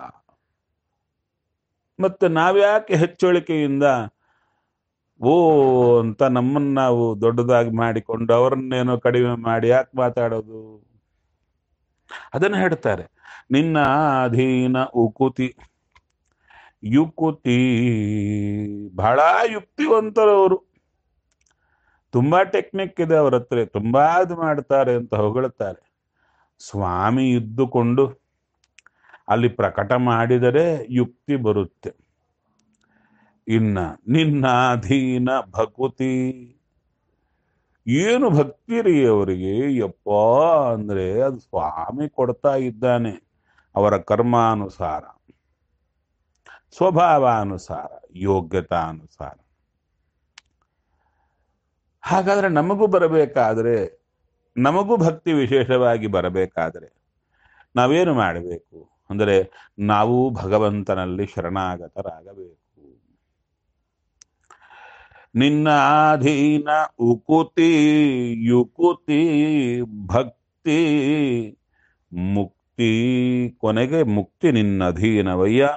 ಮತ್ತೆ ನಾವ್ಯಾಕೆ ಹೆಚ್ಚಳಿಕೆಯಿಂದ ಓ ಅಂತ ನಮ್ಮನ್ನ ನಾವು ದೊಡ್ಡದಾಗಿ ಮಾಡಿಕೊಂಡು ಅವ್ರನ್ನೇನೋ ಕಡಿಮೆ ಮಾಡಿ ಯಾಕೆ ಮಾತಾಡೋದು? ಅದನ್ನ ಹೇಳ್ತಾರೆ, ನಿನ್ನ ಅಧೀನ ಉಕುತಿ ಯುಕುತಿ. ಬಹಳ ಯುಕ್ತಿವಂತರವರು, ತುಂಬಾ ಟೆಕ್ನಿಕ್ ಇದೆ ಅವ್ರ ಹತ್ರ, ತುಂಬಾ ಇದು ಮಾಡ್ತಾರೆ ಅಂತ ಹೊಗಳುತ್ತಾರೆ. ಸ್ವಾಮಿ ಇದ್ದುಕೊಂಡು ಅಲ್ಲಿ ಪ್ರಕಟ ಮಾಡಿದರೆ ಯುಕ್ತಿ ಬರುತ್ತೆ. ಇನ್ನ ನಿನ್ನ ಅಧೀನ ಭಕುತಿ, ಏನು ಭಕ್ತಿ ರೀ ಅವರಿಗೆ ಯಪ್ಪ ಅಂದ್ರೆ ಅದು ಸ್ವಾಮಿ ಕೊಡ್ತಾ ಇದ್ದಾನೆ ಅವರ ಕರ್ಮಾನುಸಾರ, ಸ್ವಭಾವಾನುಸಾರ, ಯೋಗ್ಯತಾನುಸಾರ. ಹಾಗಾದ್ರೆ ನಮಗೂ ಬರಬೇಕಾದ್ರೆ, ನಮಗೂ ಭಕ್ತಿ ವಿಶೇಷವಾಗಿ ಬರಬೇಕಾದ್ರೆ ನಾವೇನು ಮಾಡಬೇಕು ಅಂದರೆ ನಾವು ಭಗವಂತನಲ್ಲಿ ಶರಣಾಗತರಾಗಬೇಕು. ನಿನ್ನ ಅಧೀನ ಉಕುತಿ ಯುಕುತಿ ಭಕ್ತಿ ಮುಕ್ತಿ, ಕೊನೆಗೆ ಮುಕ್ತಿ ನಿನ್ನ ಅಧೀನವಯ್ಯ.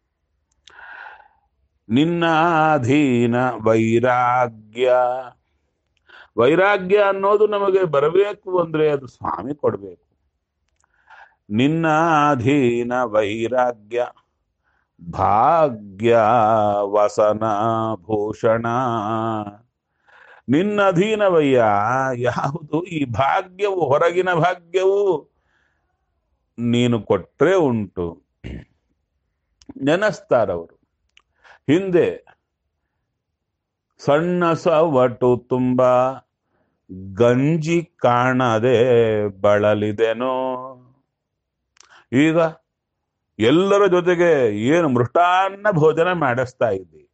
ನಿನ್ನ ಅಧೀನ ವೈರಾಗ್ಯ, ವೈರಾಗ್ಯ ಅನ್ನೋದು ನಮಗೆ ಬರಬೇಕು ಅಂದ್ರೆ ಅದು ಸ್ವಾಮಿ ಕೊಡಬೇಕು. ನಿನ್ನ ಅಧೀನ ವೈರಾಗ್ಯ ಭಾಗ್ಯ ವಸನ ಭೂಷಣ. ನಿನ್ನ ಅಧೀನವಯ್ಯ, ಯಾವುದು ಈ ಭಾಗ್ಯವು, ಹೊರಗಿನ ಭಾಗ್ಯವು ನೀನು ಕೊಟ್ರೆ ಉಂಟು. ನೆನೆಸ್ತಾರವರು ಹಿಂದೆ ಸಣ್ಣ ಸವಟು ತುಂಬ ಗಂಜಿ ಕಾಣದೆ ಬಳಲಿದೆನೋ. ಈಗ ಎಲ್ಲರ ಜೊತೆಗೆ ಏನು ಮೃಷ್ಟಾನ್ನ ಭೋಜನ ಮಾಡಿಸ್ತಾ ಇದ್ದಿ,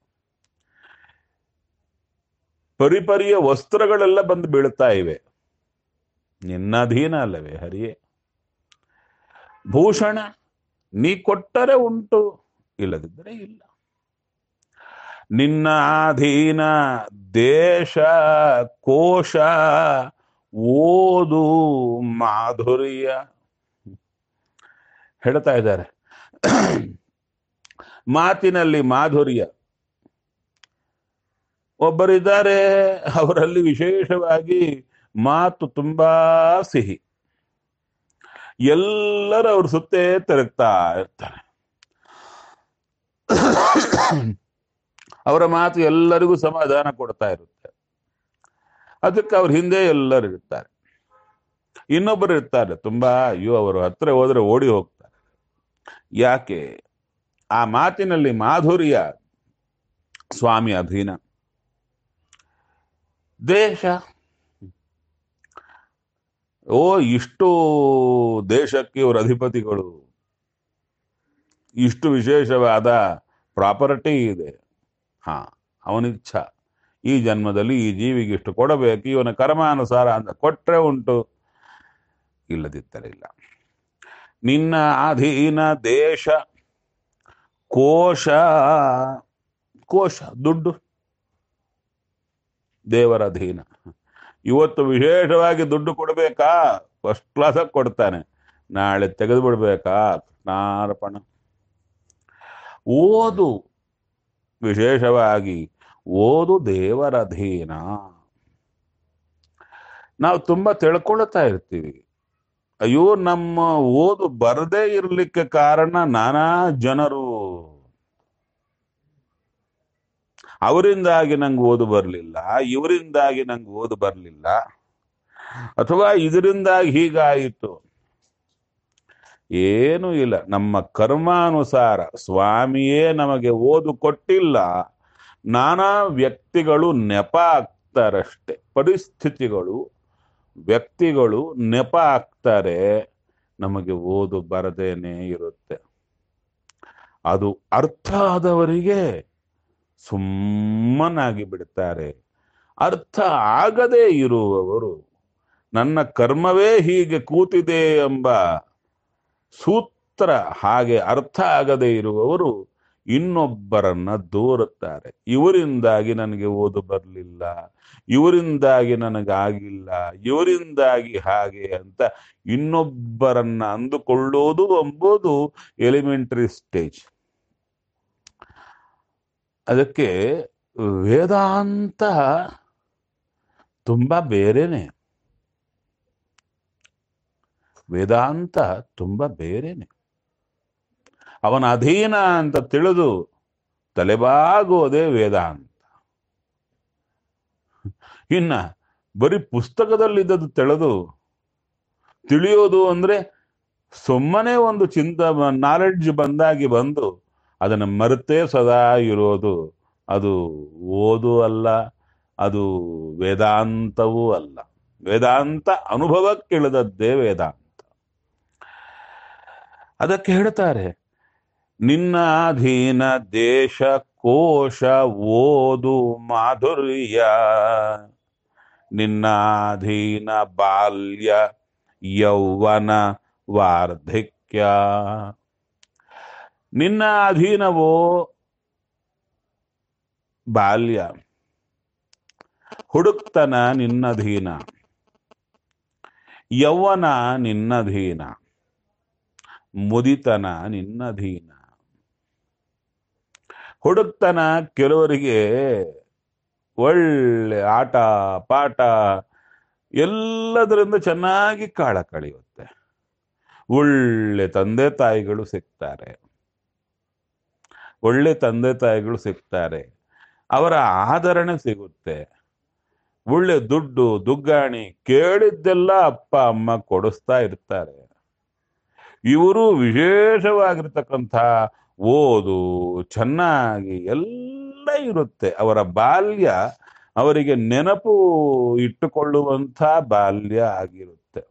ಪರಿಪರಿಯ ವಸ್ತ್ರಗಳೆಲ್ಲ ಬಂದು ಬೀಳ್ತಾ ಇವೆ, ನಿನ್ನ ಅಧೀನ ಅಲ್ಲವೇ ಹರಿಯೇ. ಭೂಷಣ ನೀ ಕೊಟ್ಟರೆ ಉಂಟು, ಇಲ್ಲದಿದ್ದರೆ ಇಲ್ಲ. ನಿನ್ನ ಅಧೀನ ದೇಶ ಕೋಶ ಓದು ಮಾಧುರ್ಯ. ಹೇಳ್ತಾ ಇದ್ದಾರೆ ಮಾತಿನಲ್ಲಿ ಮಾಧುರ್ಯ. ಒಬ್ಬರಿದ್ದಾರೆ ಅವರಲ್ಲಿ ವಿಶೇಷವಾಗಿ ಮಾತು ತುಂಬಾ ಸಿಹಿ, ಎಲ್ಲರೂ ಅವ್ರ ಸುತ್ತೇ ತಿರುಗ್ತಾ ಇರ್ತಾರೆ. ಅವರ ಮಾತು ಎಲ್ಲರಿಗೂ ಸಮಾಧಾನ ಕೊಡ್ತಾ ಇರುತ್ತೆ, ಅದಕ್ಕೆ ಅವ್ರ ಹಿಂದೆ ಎಲ್ಲರೂ ಇರ್ತಾರೆ. ಇನ್ನೊಬ್ಬರು ಇರ್ತಾರೆ ತುಂಬಾ, ಅಯ್ಯೋ ಅವರು ಹತ್ರ ಹೋದ್ರೆ ಓಡಿ ಹೋಗ್ತಾರೆ. ಯಾಕೆ? ಆ ಮಾತಿನಲ್ಲಿ ಮಾಧುರ್ಯ. ಸ್ವಾಮಿ ಅಧೀನ. ದೇಶ, ಓ ಇಷ್ಟು ದೇಶಕ್ಕೆ ಇವರು ಅಧಿಪತಿಗಳು, ಇಷ್ಟು ವಿಶೇಷವಾದ ಪ್ರಾಪರ್ಟಿ ಇದೆ. ಹಾ, ಅವನಿಚ್ಛ ಈ ಜನ್ಮದಲ್ಲಿ ಈ ಜೀವಿಗೆ ಇಷ್ಟು ಕೊಡಬೇಕು, ಇವನ ಕರ್ಮಾನುಸಾರ ಅಂತ ಕೊಟ್ರೆ ಉಂಟು, ಇಲ್ಲದಿದ್ದರೆ ಇಲ್ಲ. ನಿನ್ನ ಅಧೀನ ದೇಶ ಕೋಶ, ಕೋಶ ದುಡ್ಡು ದೇವರ ಅಧೀನ. ಇವತ್ತು ವಿಶೇಷವಾಗಿ ದುಡ್ಡು ಕೊಡಬೇಕಾ, ಫಸ್ಟ್ ಕ್ಲಾಸಾಗಿ ಕೊಡ್ತಾನೆ, ನಾಳೆ ತೆಗೆದು ಬಿಡ್ಬೇಕಾ, ಕೃಷ್ಣಾರ್ಪಣ. ಓದು, ವಿಶೇಷವಾಗಿ ಓದು ದೇವರ ಅಧೀನ. ನಾವು ತುಂಬಾ ತಿಳ್ಕೊಳ್ತಾ ಇರ್ತೀವಿ, ಅಯ್ಯೋ ನಮ್ಮ ಓದು ಬರದೇ ಇರ್ಲಿಕ್ಕೆ ಕಾರಣ ನಾನಾ ಜನರು, ಅವರಿಂದಾಗಿ ನಂಗೆ ಓದು ಬರಲಿಲ್ಲ, ಇವರಿಂದಾಗಿ ನಂಗೆ ಓದು ಬರಲಿಲ್ಲ, ಅಥವಾ ಇದರಿಂದಾಗಿ ಹೀಗಾಯಿತು. ಏನೂ ಇಲ್ಲ, ನಮ್ಮ ಕರ್ಮಾನುಸಾರ ಸ್ವಾಮಿಯೇ ನಮಗೆ ಓದು ಕೊಟ್ಟಿಲ್ಲ. ನಾನಾ ವ್ಯಕ್ತಿಗಳು ನೆಪ ಆಗ್ತಾರಷ್ಟೆ, ಪರಿಸ್ಥಿತಿಗಳು ವ್ಯಕ್ತಿಗಳು ನೆಪ ಆಗ್ತಾರೆ, ನಮಗೆ ಓದು ಬರದೇನೆ ಇರುತ್ತೆ. ಅದು ಅರ್ಥ ಆದವರಿಗೆ ಸುಮ್ಮನಾಗಿ ಬಿಡ್ತಾರೆ. ಅರ್ಥ ಆಗದೇ ಇರುವವರು, ನನ್ನ ಕರ್ಮವೇ ಹೀಗೆ ಕೂತಿದೆ ಎಂಬ ಸೂತ್ರ ಹಾಗೆ ಅರ್ಥ ಆಗದೇ ಇರುವವರು ಇನ್ನೊಬ್ಬರನ್ನ ದೂರುತ್ತಾರೆ. ಇವರಿಂದಾಗಿ ನನಗೆ ಓದು ಬರಲಿಲ್ಲ, ಇವರಿಂದಾಗಿ ನನಗಾಗಿಲ್ಲ, ಇವರಿಂದಾಗಿ ಹಾಗೆ ಅಂತ ಇನ್ನೊಬ್ಬರನ್ನ ಅಂದುಕೊಳ್ಳೋದು ಎಂಬುದು ಎಲಿಮೆಂಟರಿ ಸ್ಟೇಜ್. ಅದಕ್ಕೆ ವೇದಾಂತ ತುಂಬಾ ಬೇರೆನೆ. ವೇದಾಂತ ತುಂಬಾ ಬೇರೆನೆ. ಅವನ ಅಧೀನ ಅಂತ ತಿಳಿದು ತಲೆಬಾಗೋದೇ ವೇದಾಂತ. ಇನ್ನ ಬರೀ ಪುಸ್ತಕದಲ್ಲಿದ್ದದ್ದು ತಿಳಿಯೋದು ಅಂದ್ರೆ ಸುಮ್ಮನೆ ಒಂದು ನಾಲೆಡ್ಜ್ ಬಂದಾಗಿ ಬಂದು ಅದನ್ನು ಮರೆತೇ ಸದಾ ಇರೋದು, ಅದು ಓದು ಅಲ್ಲ, ಅದು ವೇದಾಂತವೂ ಅಲ್ಲ. ವೇದಾಂತ ಅನುಭವಕ್ಕಿಳಿದದ್ದೇ ವೇದಾಂತ. ಅದಕ್ಕೆ ಹೇಳ್ತಾರೆ, ನಿನ್ನ ಅಧೀನ ದೇಶ ಕೋಶ ಓದು ಮಾಧುರ್ಯ, ನಿನ್ನ ಅಧೀನ ಬಾಲ್ಯ ಯೌವನ ವಾರ್ಧಕ್ಯ. ನಿನ್ನ ಅಧೀನವೋ ಬಾಲ್ಯ, ಹುಡುಕ್ತನ ನಿನ್ನಧೀನ, ಯೌವನ ನಿನ್ನಧೀನ, ಮುದಿತನ ನಿನ್ನಧೀನ. ಹುಡುಕ್ತನ ಕೆಲವರಿಗೆ ಒಳ್ಳೆ ಆಟ ಪಾಠ ಎಲ್ಲದರಿಂದ ಚೆನ್ನಾಗಿ ಕಾಲ ಕಳೆಯುತ್ತೆ. ಒಳ್ಳೆ ತಂದೆ ತಾಯಿಗಳು ಸಿಗ್ತಾರೆ, ಒಳ್ಳೆ ತಂದೆ ತಾಯಿಗಳು ಸಿಗ್ತಾರೆ, ಅವರ ಆದರಣೆ ಸಿಗುತ್ತೆ, ಒಳ್ಳೆ ದುಡ್ಡು ದುಗ್ಗಾಣಿ ಕೇಳಿದ್ದೆಲ್ಲ ಅಪ್ಪ ಅಮ್ಮ ಕೊಡಿಸ್ತಾ ಇರ್ತಾರೆ. ಇವರು ವಿಶೇಷವಾಗಿರ್ತಕ್ಕಂಥ ಓದು ಚೆನ್ನಾಗಿ ಎಲ್ಲ ಇರುತ್ತೆ. ಅವರ ಬಾಲ್ಯ ಅವರಿಗೆ ನೆನಪು ಇಟ್ಟುಕೊಳ್ಳುವಂಥ ಬಾಲ್ಯ ಆಗಿರುತ್ತೆ.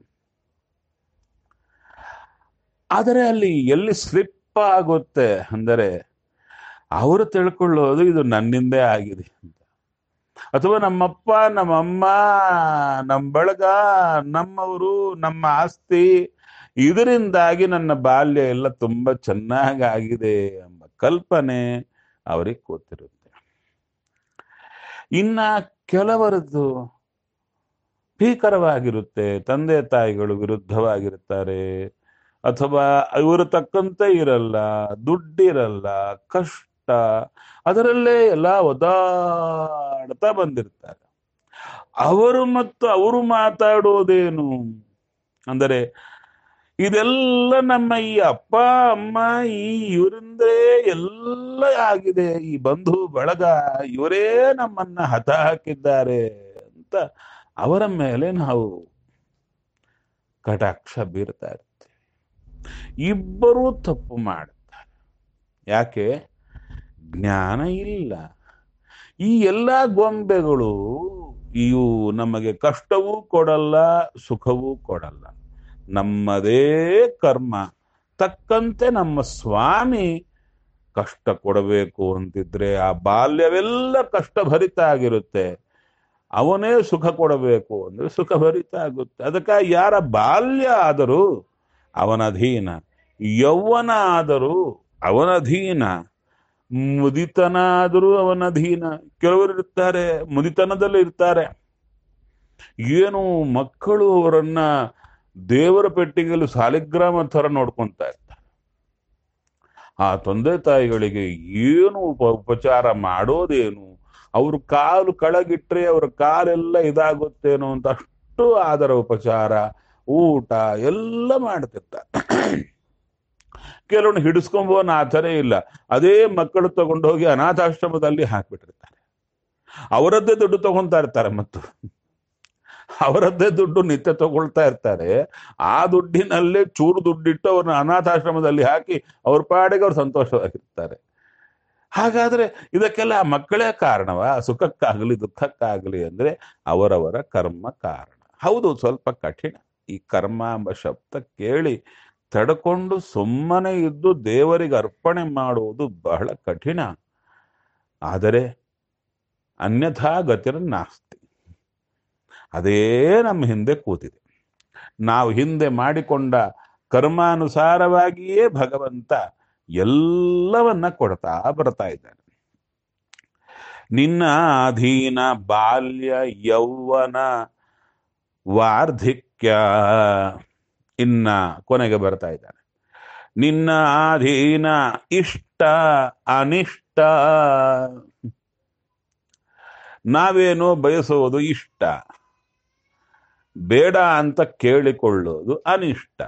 ಆದರೆ ಅಲ್ಲಿ ಎಲ್ಲಿ ಸ್ಲಿಪ್ ಆಗುತ್ತೆ ಅಂದರೆ, ಅವರು ತಿಳ್ಕೊಳ್ಳೋದು ಇದು ನನ್ನಿಂದೇ ಆಗಿದೆ ಅಂತ, ಅಥವಾ ನಮ್ಮಪ್ಪ ನಮ್ಮಮ್ಮ ನಮ್ಮ ಬಳಗ ನಮ್ಮವರು ನಮ್ಮ ಆಸ್ತಿ ಇದರಿಂದಾಗಿ ನನ್ನ ಬಾಲ್ಯ ಎಲ್ಲ ತುಂಬಾ ಚೆನ್ನಾಗಿ ಆಗಿದೆ ಎಂಬ ಕಲ್ಪನೆ ಅವರಿಗೆ ಕೂತಿರುತ್ತೆ. ಇನ್ನ ಕೆಲವರದ್ದು ಭೀಕರವಾಗಿರುತ್ತೆ, ತಂದೆ ತಾಯಿಗಳು ವಿರುದ್ಧವಾಗಿರ್ತಾರೆ, ಅಥವಾ ಇವರು ತಕ್ಕಂತೆ ಇರಲ್ಲ, ದುಡ್ಡಿರಲ್ಲ, ಕಷ್ಟ, ಅದರಲ್ಲೇ ಎಲ್ಲ ಒದಾಡ್ತಾ ಬಂದಿರ್ತಾರೆ. ಅವರು ಮತ್ತು ಅವರು ಮಾತಾಡೋದೇನು ಅಂದರೆ, ಇದೆಲ್ಲ ನಮ್ಮ ಈ ಅಪ್ಪ ಅಮ್ಮ ಇವರಿಂದೇ ಎಲ್ಲ ಆಗಿದೆ, ಈ ಬಂಧು ಬಳಗ ಇವರೇ ನಮ್ಮನ್ನ ಹತ ಹಾಕಿದ್ದಾರೆ ಅಂತ ಅವರ ಮೇಲೆ ನಾವು ಕಟಾಕ್ಷ ಬೀರ್ತಾ ಇರ್ತೀವಿ. ಇಬ್ಬರೂ ತಪ್ಪು ಮಾಡ್ತಾರೆ. ಯಾಕೆ? ಜ್ಞಾನ ಇಲ್ಲ. ಈ ಎಲ್ಲ ಗೊಂಬೆಗಳು ಇವು ನಮಗೆ ಕಷ್ಟವೂ ಕೊಡಲ್ಲ, ಸುಖವೂ ಕೊಡಲ್ಲ. ನಮ್ಮದೇ ಕರ್ಮ ತಕ್ಕಂತೆ ನಮ್ಮ ಸ್ವಾಮಿ ಕಷ್ಟ ಕೊಡಬೇಕು ಅಂತಿದ್ರೆ ಆ ಬಾಲ್ಯವೆಲ್ಲ ಕಷ್ಟಭರಿತ ಆಗಿರುತ್ತೆ. ಅವನೇ ಸುಖ ಕೊಡಬೇಕು ಅಂದ್ರೆ ಸುಖಭರಿತ ಆಗುತ್ತೆ. ಅದಕ್ಕೆ ಯಾರ ಬಾಲ್ಯ ಆದರೂ ಅವನಧೀನ, ಯೌವನ ಆದರೂ ಅವನಧೀನ, ಮುದಿತನ ಆದರೂ ಅವನಧೀನ. ಕೆಲವರು ಇರ್ತಾರೆ ಮುದಿತನದಲ್ಲಿ ಇರ್ತಾರೆ, ಏನು ಮಕ್ಕಳು ಅವರನ್ನ ದೇವರ ಪೆಟ್ಟಿಗೆಯಲ್ಲಿ ಸಾಲಿಗ್ರಾಮ ಥರ ನೋಡ್ಕೊಂತ ಇರ್ತಾರೆ. ಆ ತಂದೆ ತಾಯಿಗಳಿಗೆ ಏನು ಉಪಚಾರ ಮಾಡೋದೇನು, ಅವ್ರ ಕಾಲು ಕೆಳಗಿಟ್ರೆ ಅವ್ರ ಕಾಲೆಲ್ಲ ಇದಾಗುತ್ತೇನೋ ಅಂತ ಅಷ್ಟು ಆದರ ಉಪಚಾರ ಊಟ ಎಲ್ಲ ಮಾಡ್ತಿರ್ತಾರೆ. ಕೆಲವೊಂದು ಹಿಡಿಸ್ಕೊಂಬೋನ ಆ ಥರ ಇಲ್ಲ, ಅದೇ ಮಕ್ಕಳು ತಗೊಂಡೋಗಿ ಅನಾಥಾಶ್ರಮದಲ್ಲಿ ಹಾಕ್ಬಿಟ್ಟಿರ್ತಾರೆ. ಅವರದ್ದೇ ದುಡ್ಡು ತಗೊಂತಾ ಇರ್ತಾರೆ, ಮತ್ತು ಅವರದ್ದೇ ದುಡ್ಡು ನಿತ್ಯ ತಗೊಳ್ತಾ ಇರ್ತಾರೆ. ಆ ದುಡ್ಡಿನಲ್ಲೇ ಚೂರು ದುಡ್ಡಿಟ್ಟು ಅವ್ರನ್ನ ಅನಾಥಾಶ್ರಮದಲ್ಲಿ ಹಾಕಿ ಅವ್ರ ಪಾಡಿಗೆ ಅವ್ರು ಸಂತೋಷವಾಗಿರ್ತಾರೆ. ಹಾಗಾದ್ರೆ ಇದಕ್ಕೆಲ್ಲ ಮಕ್ಕಳೇ ಕಾರಣವ? ಸುಖಕ್ಕಾಗಲಿ ದುಃಖಕ್ಕಾಗಲಿ ಅಂದ್ರೆ ಅವರವರ ಕರ್ಮ ಕಾರಣ. ಹೌದು, ಸ್ವಲ್ಪ ಕಠಿಣ ಈ ಕರ್ಮ ಎಂಬ ಶಬ್ದ ಕೇಳಿ ತಡ್ಕೊಂಡು ಸುಮ್ಮನೆ ಇದ್ದು ದೇವರಿಗೆ ಅರ್ಪಣೆ ಮಾಡುವುದು ಬಹಳ ಕಠಿಣ. ಆದರೆ ಅನ್ಯಥಾ ಗತಿರ ನಾಸ್ತಿ. ಅದೇ ನಮ್ಮ ಹಿಂದೆ ಕೂತಿದೆ. ನಾವು ಹಿಂದೆ ಮಾಡಿಕೊಂಡ ಕರ್ಮಾನುಸಾರವಾಗಿಯೇ ಭಗವಂತ ಎಲ್ಲವನ್ನ ಕೊಡ್ತಾ ಬರ್ತಾ ಇದ್ದಾನೆ. ನಿನ್ನ ಅಧೀನ ಬಾಲ್ಯ ಯೌವನ ವಾರ್ಧಿಕ್ಯ, ಇನ್ನ ಕೊನೆಗೆ ಬರ್ತಾ ಇದ್ದಾನೆ. ನಿನ್ನ ಅಧೀನ ಇಷ್ಟ ಅನಿಷ್ಟ. ನಾವೇನೋ ಬಯಸುವುದು ಇಷ್ಟ, ಬೇಡ ಅಂತ ಕೇಳಿಕೊಳ್ಳೋದು ಅನಿಷ್ಟ.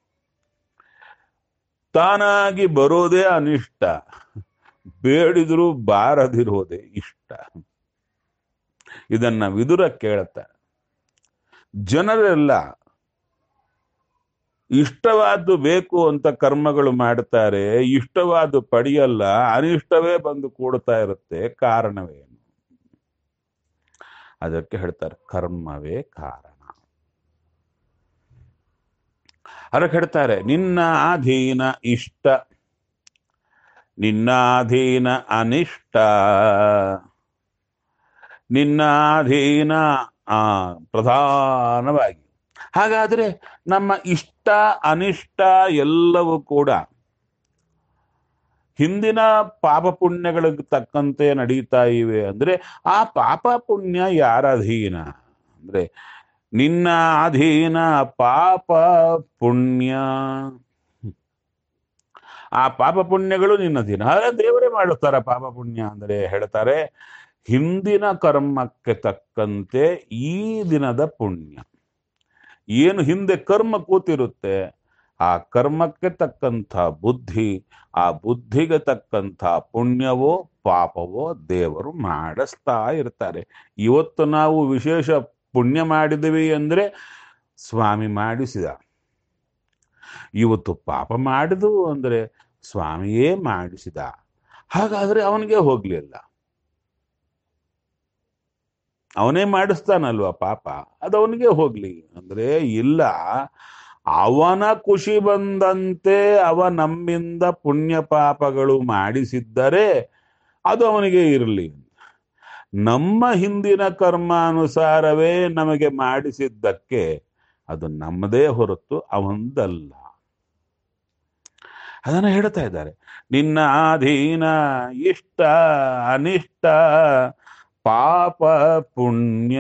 ತಾನಾಗಿ ಬರೋದೇ ಅನಿಷ್ಟ, ಬೇಡಿದ್ರು ಬಾರದಿರೋದೇ ಇಷ್ಟ. ಇದನ್ನ ವಿದುರ ಕೇಳುತ್ತಾರೆ. ಜನರೆಲ್ಲ ಇಷ್ಟವಾದ್ದು ಬೇಕು ಅಂತ ಕರ್ಮಗಳು ಮಾಡ್ತಾರೆ, ಇಷ್ಟವಾದ್ದು ಪಡೆಯಲ್ಲ, ಅನಿಷ್ಟವೇ ಬಂದು ಕೂಡ್ತಾ ಇರುತ್ತೆ. ಕಾರಣವೇನು? ಅದಕ್ಕೆ ಹೇಳ್ತಾರೆ ಕರ್ಮವೇ ಕಾರಣ. ಅದಕ್ಕೆ ಹೇಳ್ತಾರೆ ನಿನ್ನ ಅಧೀನ ಇಷ್ಟ, ನಿನ್ನ ಅಧೀನ ಅನಿಷ್ಟ, ನಿನ್ನ ಅಧೀನ ಪ್ರಧಾನವಾಗಿ. ಹಾಗಾದ್ರೆ ನಮ್ಮ ಇಷ್ಟ ಅನಿಷ್ಟ ಎಲ್ಲವೂ ಕೂಡ ಹಿಂದಿನ ಪಾಪ ಪುಣ್ಯಗಳಿಗೆ ತಕ್ಕಂತೆ ನಡೀತಾ ಇವೆ. ಅಂದ್ರೆ ಆ ಪಾಪ ಪುಣ್ಯ ಯಾರ ಅಧೀನ? ಅಂದ್ರೆ ನಿನ್ನ ಅಧೀನ ಪಾಪ ಪುಣ್ಯ. ಆ ಪಾಪ ಪುಣ್ಯಗಳು ನಿನ್ನ ಅಧೀನ. ಆದ್ರೆ ದೇವರೇ ಮಾಡುತ್ತಾರ ಪಾಪ ಪುಣ್ಯ ಅಂದ್ರೆ ಹೇಳ್ತಾರೆ ಹಿಂದಿನ ಕರ್ಮಕ್ಕೆ ತಕ್ಕಂತೆ ಈ ದಿನದ ಪುಣ್ಯ. ಏನು ಹಿಂದೆ ಕರ್ಮ ಕೂತಿರುತ್ತೆ ಆ ಕರ್ಮಕ್ಕೆ ತಕ್ಕಂಥ ಬುದ್ಧಿ, ಆ ಬುದ್ಧಿಗೆ ತಕ್ಕಂಥ ಪುಣ್ಯವೋ ಪಾಪವೋ ದೇವರು ಮಾಡಿಸ್ತಾ ಇರ್ತಾರೆ. ಇವತ್ತು ನಾವು ವಿಶೇಷ ಪುಣ್ಯ ಮಾಡಿದ್ವಿ ಅಂದ್ರೆ ಸ್ವಾಮಿ ಮಾಡಿಸಿದ. ಇವತ್ತು ಪಾಪ ಮಾಡಿದ್ವು ಅಂದ್ರೆ ಸ್ವಾಮಿಯೇ ಮಾಡಿಸಿದ. ಹಾಗಾದ್ರೆ ಅವನಿಗೆ ಹೋಗ್ಲಿಲ್ಲ, ಅವನೇ ಮಾಡಿಸ್ತಾನಲ್ವ ಪಾಪ, ಅದು ಅವನಿಗೆ ಹೋಗ್ಲಿ ಅಂದ್ರೆ ಇಲ್ಲ. ಅವನ ಖುಷಿ ಬಂದಂತೆ ಅವ ನಮ್ಮಿಂದ ಪುಣ್ಯ ಪಾಪಗಳು ಮಾಡಿಸಿದ್ದರೆ ಅದು ಅವನಿಗೆ ಇರಲಿ. ನಮ್ಮ ಹಿಂದಿನ ಕರ್ಮಾನುಸಾರವೇ ನಮಗೆ ಮಾಡಿಸಿದ್ದಕ್ಕೆ ಅದು ನಮ್ಮದೇ ಹೊರತು ಅವಂದಲ್ಲ. ಅದನ್ನ ಹೇಳ್ತಾ ಇದ್ದಾರೆ. ನಿನ್ನ ಅಧೀನ ಇಷ್ಟ ಅನಿಷ್ಟ ಪಾಪ ಪುಣ್ಯ.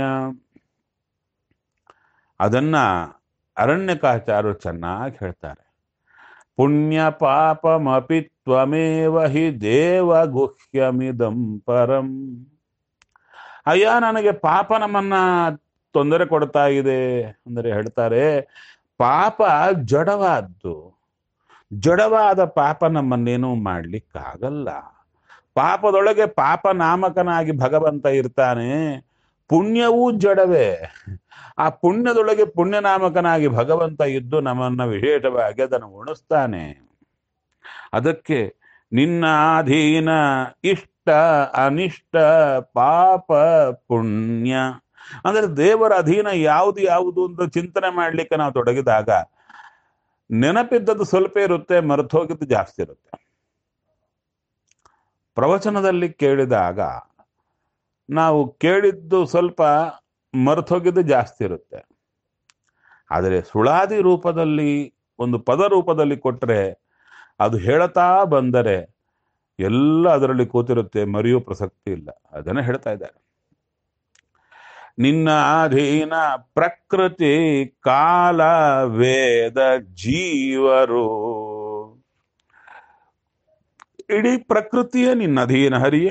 ಅದನ್ನ ಅರಣ್ಯಕಾಚಾರ್ಯರು ಚೆನ್ನಾಗಿ ಹೇಳ್ತಾರೆ. ಪುಣ್ಯ ಪಾಪಮಪಿ ತ್ವಮೇವ ಹಿ ದೇವ ಗುಹ್ಯಮಿದಂ ಪರಂ. ಅಯ್ಯ ನನಗೆ ಪಾಪ ನಮ್ಮನ್ನ ತೊಂದರೆ ಕೊಡ್ತಾ ಇದೆ ಅಂದರೆ ಹೇಳ್ತಾರೆ ಪಾಪ ಜಡವಾದ್ದು. ಜಡವಾದ ಪಾಪ ನಮ್ಮನ್ನೇನೂ ಮಾಡ್ಲಿಕ್ಕಾಗಲ್ಲ. ಪಾಪದೊಳಗೆ ಪಾಪ ನಾಮಕನಾಗಿ ಭಗವಂತ ಇರ್ತಾನೆ. ಪುಣ್ಯವೂ ಜಡವೇ. ಆ ಪುಣ್ಯದೊಳಗೆ ಪುಣ್ಯ ನಾಮಕನಾಗಿ ಭಗವಂತ ಇದ್ದು ನಮ್ಮನ್ನ ವಿಶೇಷವಾಗಿ ಅದನ್ನು ಉಣಿಸ್ತಾನೆ. ಅದಕ್ಕೆ ನಿನ್ನ ಅಧೀನ ಇಷ್ಟ ಅನಿಷ್ಟ ಪಾಪ ಪುಣ್ಯ ಅಂದ್ರೆ ದೇವರ ಅಧೀನ ಯಾವುದು ಯಾವುದು ಅಂತ ಚಿಂತನೆ ಮಾಡ್ಲಿಕ್ಕೆ ನಾವು ತೊಡಗಿದಾಗ ನೆನಪಿದ್ದದ್ದು ಸ್ವಲ್ಪ ಇರುತ್ತೆ, ಮರೆತು ಹೋಗಿದ್ದು ಜಾಸ್ತಿ ಇರುತ್ತೆ. ಪ್ರವಚನದಲ್ಲಿ ಕೇಳಿದಾಗ ನಾವು ಕೇಳಿದ್ದು ಸ್ವಲ್ಪ ಮರೆತು ಹೋಗಿದ್ದು ಜಾಸ್ತಿ ಇರುತ್ತೆ. ಆದರೆ ಸುಳಾದಿ ರೂಪದಲ್ಲಿ ಒಂದು ಪದ ರೂಪದಲ್ಲಿ ಕೊಟ್ಟರೆ ಅದು ಹೇಳತಾ ಬಂದರೆ ಎಲ್ಲ ಅದರಲ್ಲಿ ಕೂತಿರುತ್ತೆ, ಮರೆಯೋ ಪ್ರಸಕ್ತಿ ಇಲ್ಲ. ಅದನ್ನ ಹೇಳ್ತಾ ಇದ್ದಾರೆ. ನಿನ್ನ ಅಧೀನ ಪ್ರಕೃತಿ ಕಾಲ ವೇದ ಜೀವರು. ಇಡೀ ಪ್ರಕೃತಿಯೇ ನಿನ್ನ ಅಧೀನ ಹರಿಯೇ.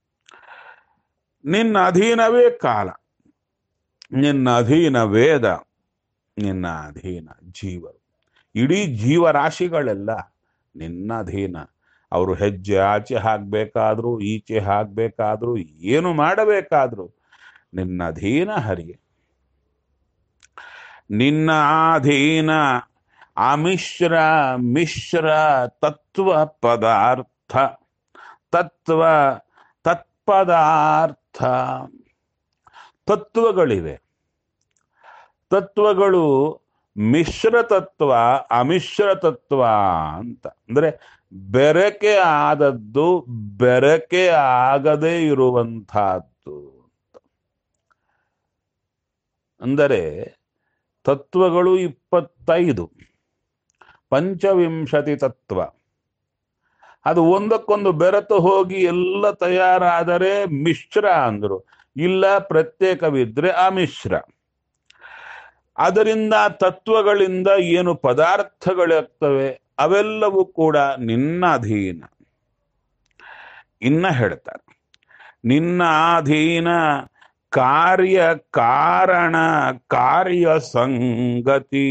ನಿನ್ನ ಅಧೀನವೇ ಕಾಲ, ನಿನ್ನ ಅಧೀನ ವೇದ, ನಿನ್ನ ಅಧೀನ ಜೀವರು. ಇಡೀ ಜೀವರಾಶಿಗಳೆಲ್ಲ ನಿನ್ನ ಅಧೀನ. ಅವರು ಹೆಜ್ಜೆ ಆಚೆ ಹಾಕಬೇಕಾದ್ರೂ ಈಚೆ ಹಾಕಬೇಕಾದ್ರೂ ಏನು ಮಾಡಬೇಕಾದ್ರೂ ನಿನ್ನ ಅಧೀನ ಹರಿಯೇ. ನಿನ್ನ ಅಧೀನ ಅಮಿಶ್ರ ಮಿಶ್ರ ತತ್ವ ಪದಾರ್ಥ. ತತ್ವ ತತ್ಪದಾರ್ಥ ತತ್ವಗಳಿವೆ. ತತ್ವಗಳು ಮಿಶ್ರ ತತ್ವ ಅಮಿಶ್ರ ತತ್ವ ಅಂತ. ಅಂದ್ರೆ ಬೆರಕೆ ಆದದ್ದು ಬೆರಕೆ ಆಗದೇ ಇರುವಂತಹದ್ದು. ಅಂದರೆ ತತ್ವಗಳು 25, ಪಂಚವಿಂಶತಿ ತತ್ವ. ಅದು ಒಂದಕ್ಕೊಂದು ಬೆರೆತು ಹೋಗಿ ಎಲ್ಲ ತಯಾರಾದರೆ ಮಿಶ್ರ ಅಂದ್ರು. ಇಲ್ಲ, ಪ್ರತ್ಯೇಕವಿದ್ರೆ ಅಮಿಶ್ರ. ಅದರಿಂದ ತತ್ವಗಳಿಂದ ಏನು ಪದಾರ್ಥಗಳಾಗ್ತವೆ ಅವೆಲ್ಲವೂ ಕೂಡ ನಿನ್ನ ಅಧೀನ. ಇನ್ನ ಹೇಳ್ತಾರೆ, ನಿನ್ನ ಅಧೀನ ಕಾರ್ಯ ಕಾರಣ ಕಾರ್ಯ ಸಂಗತಿ.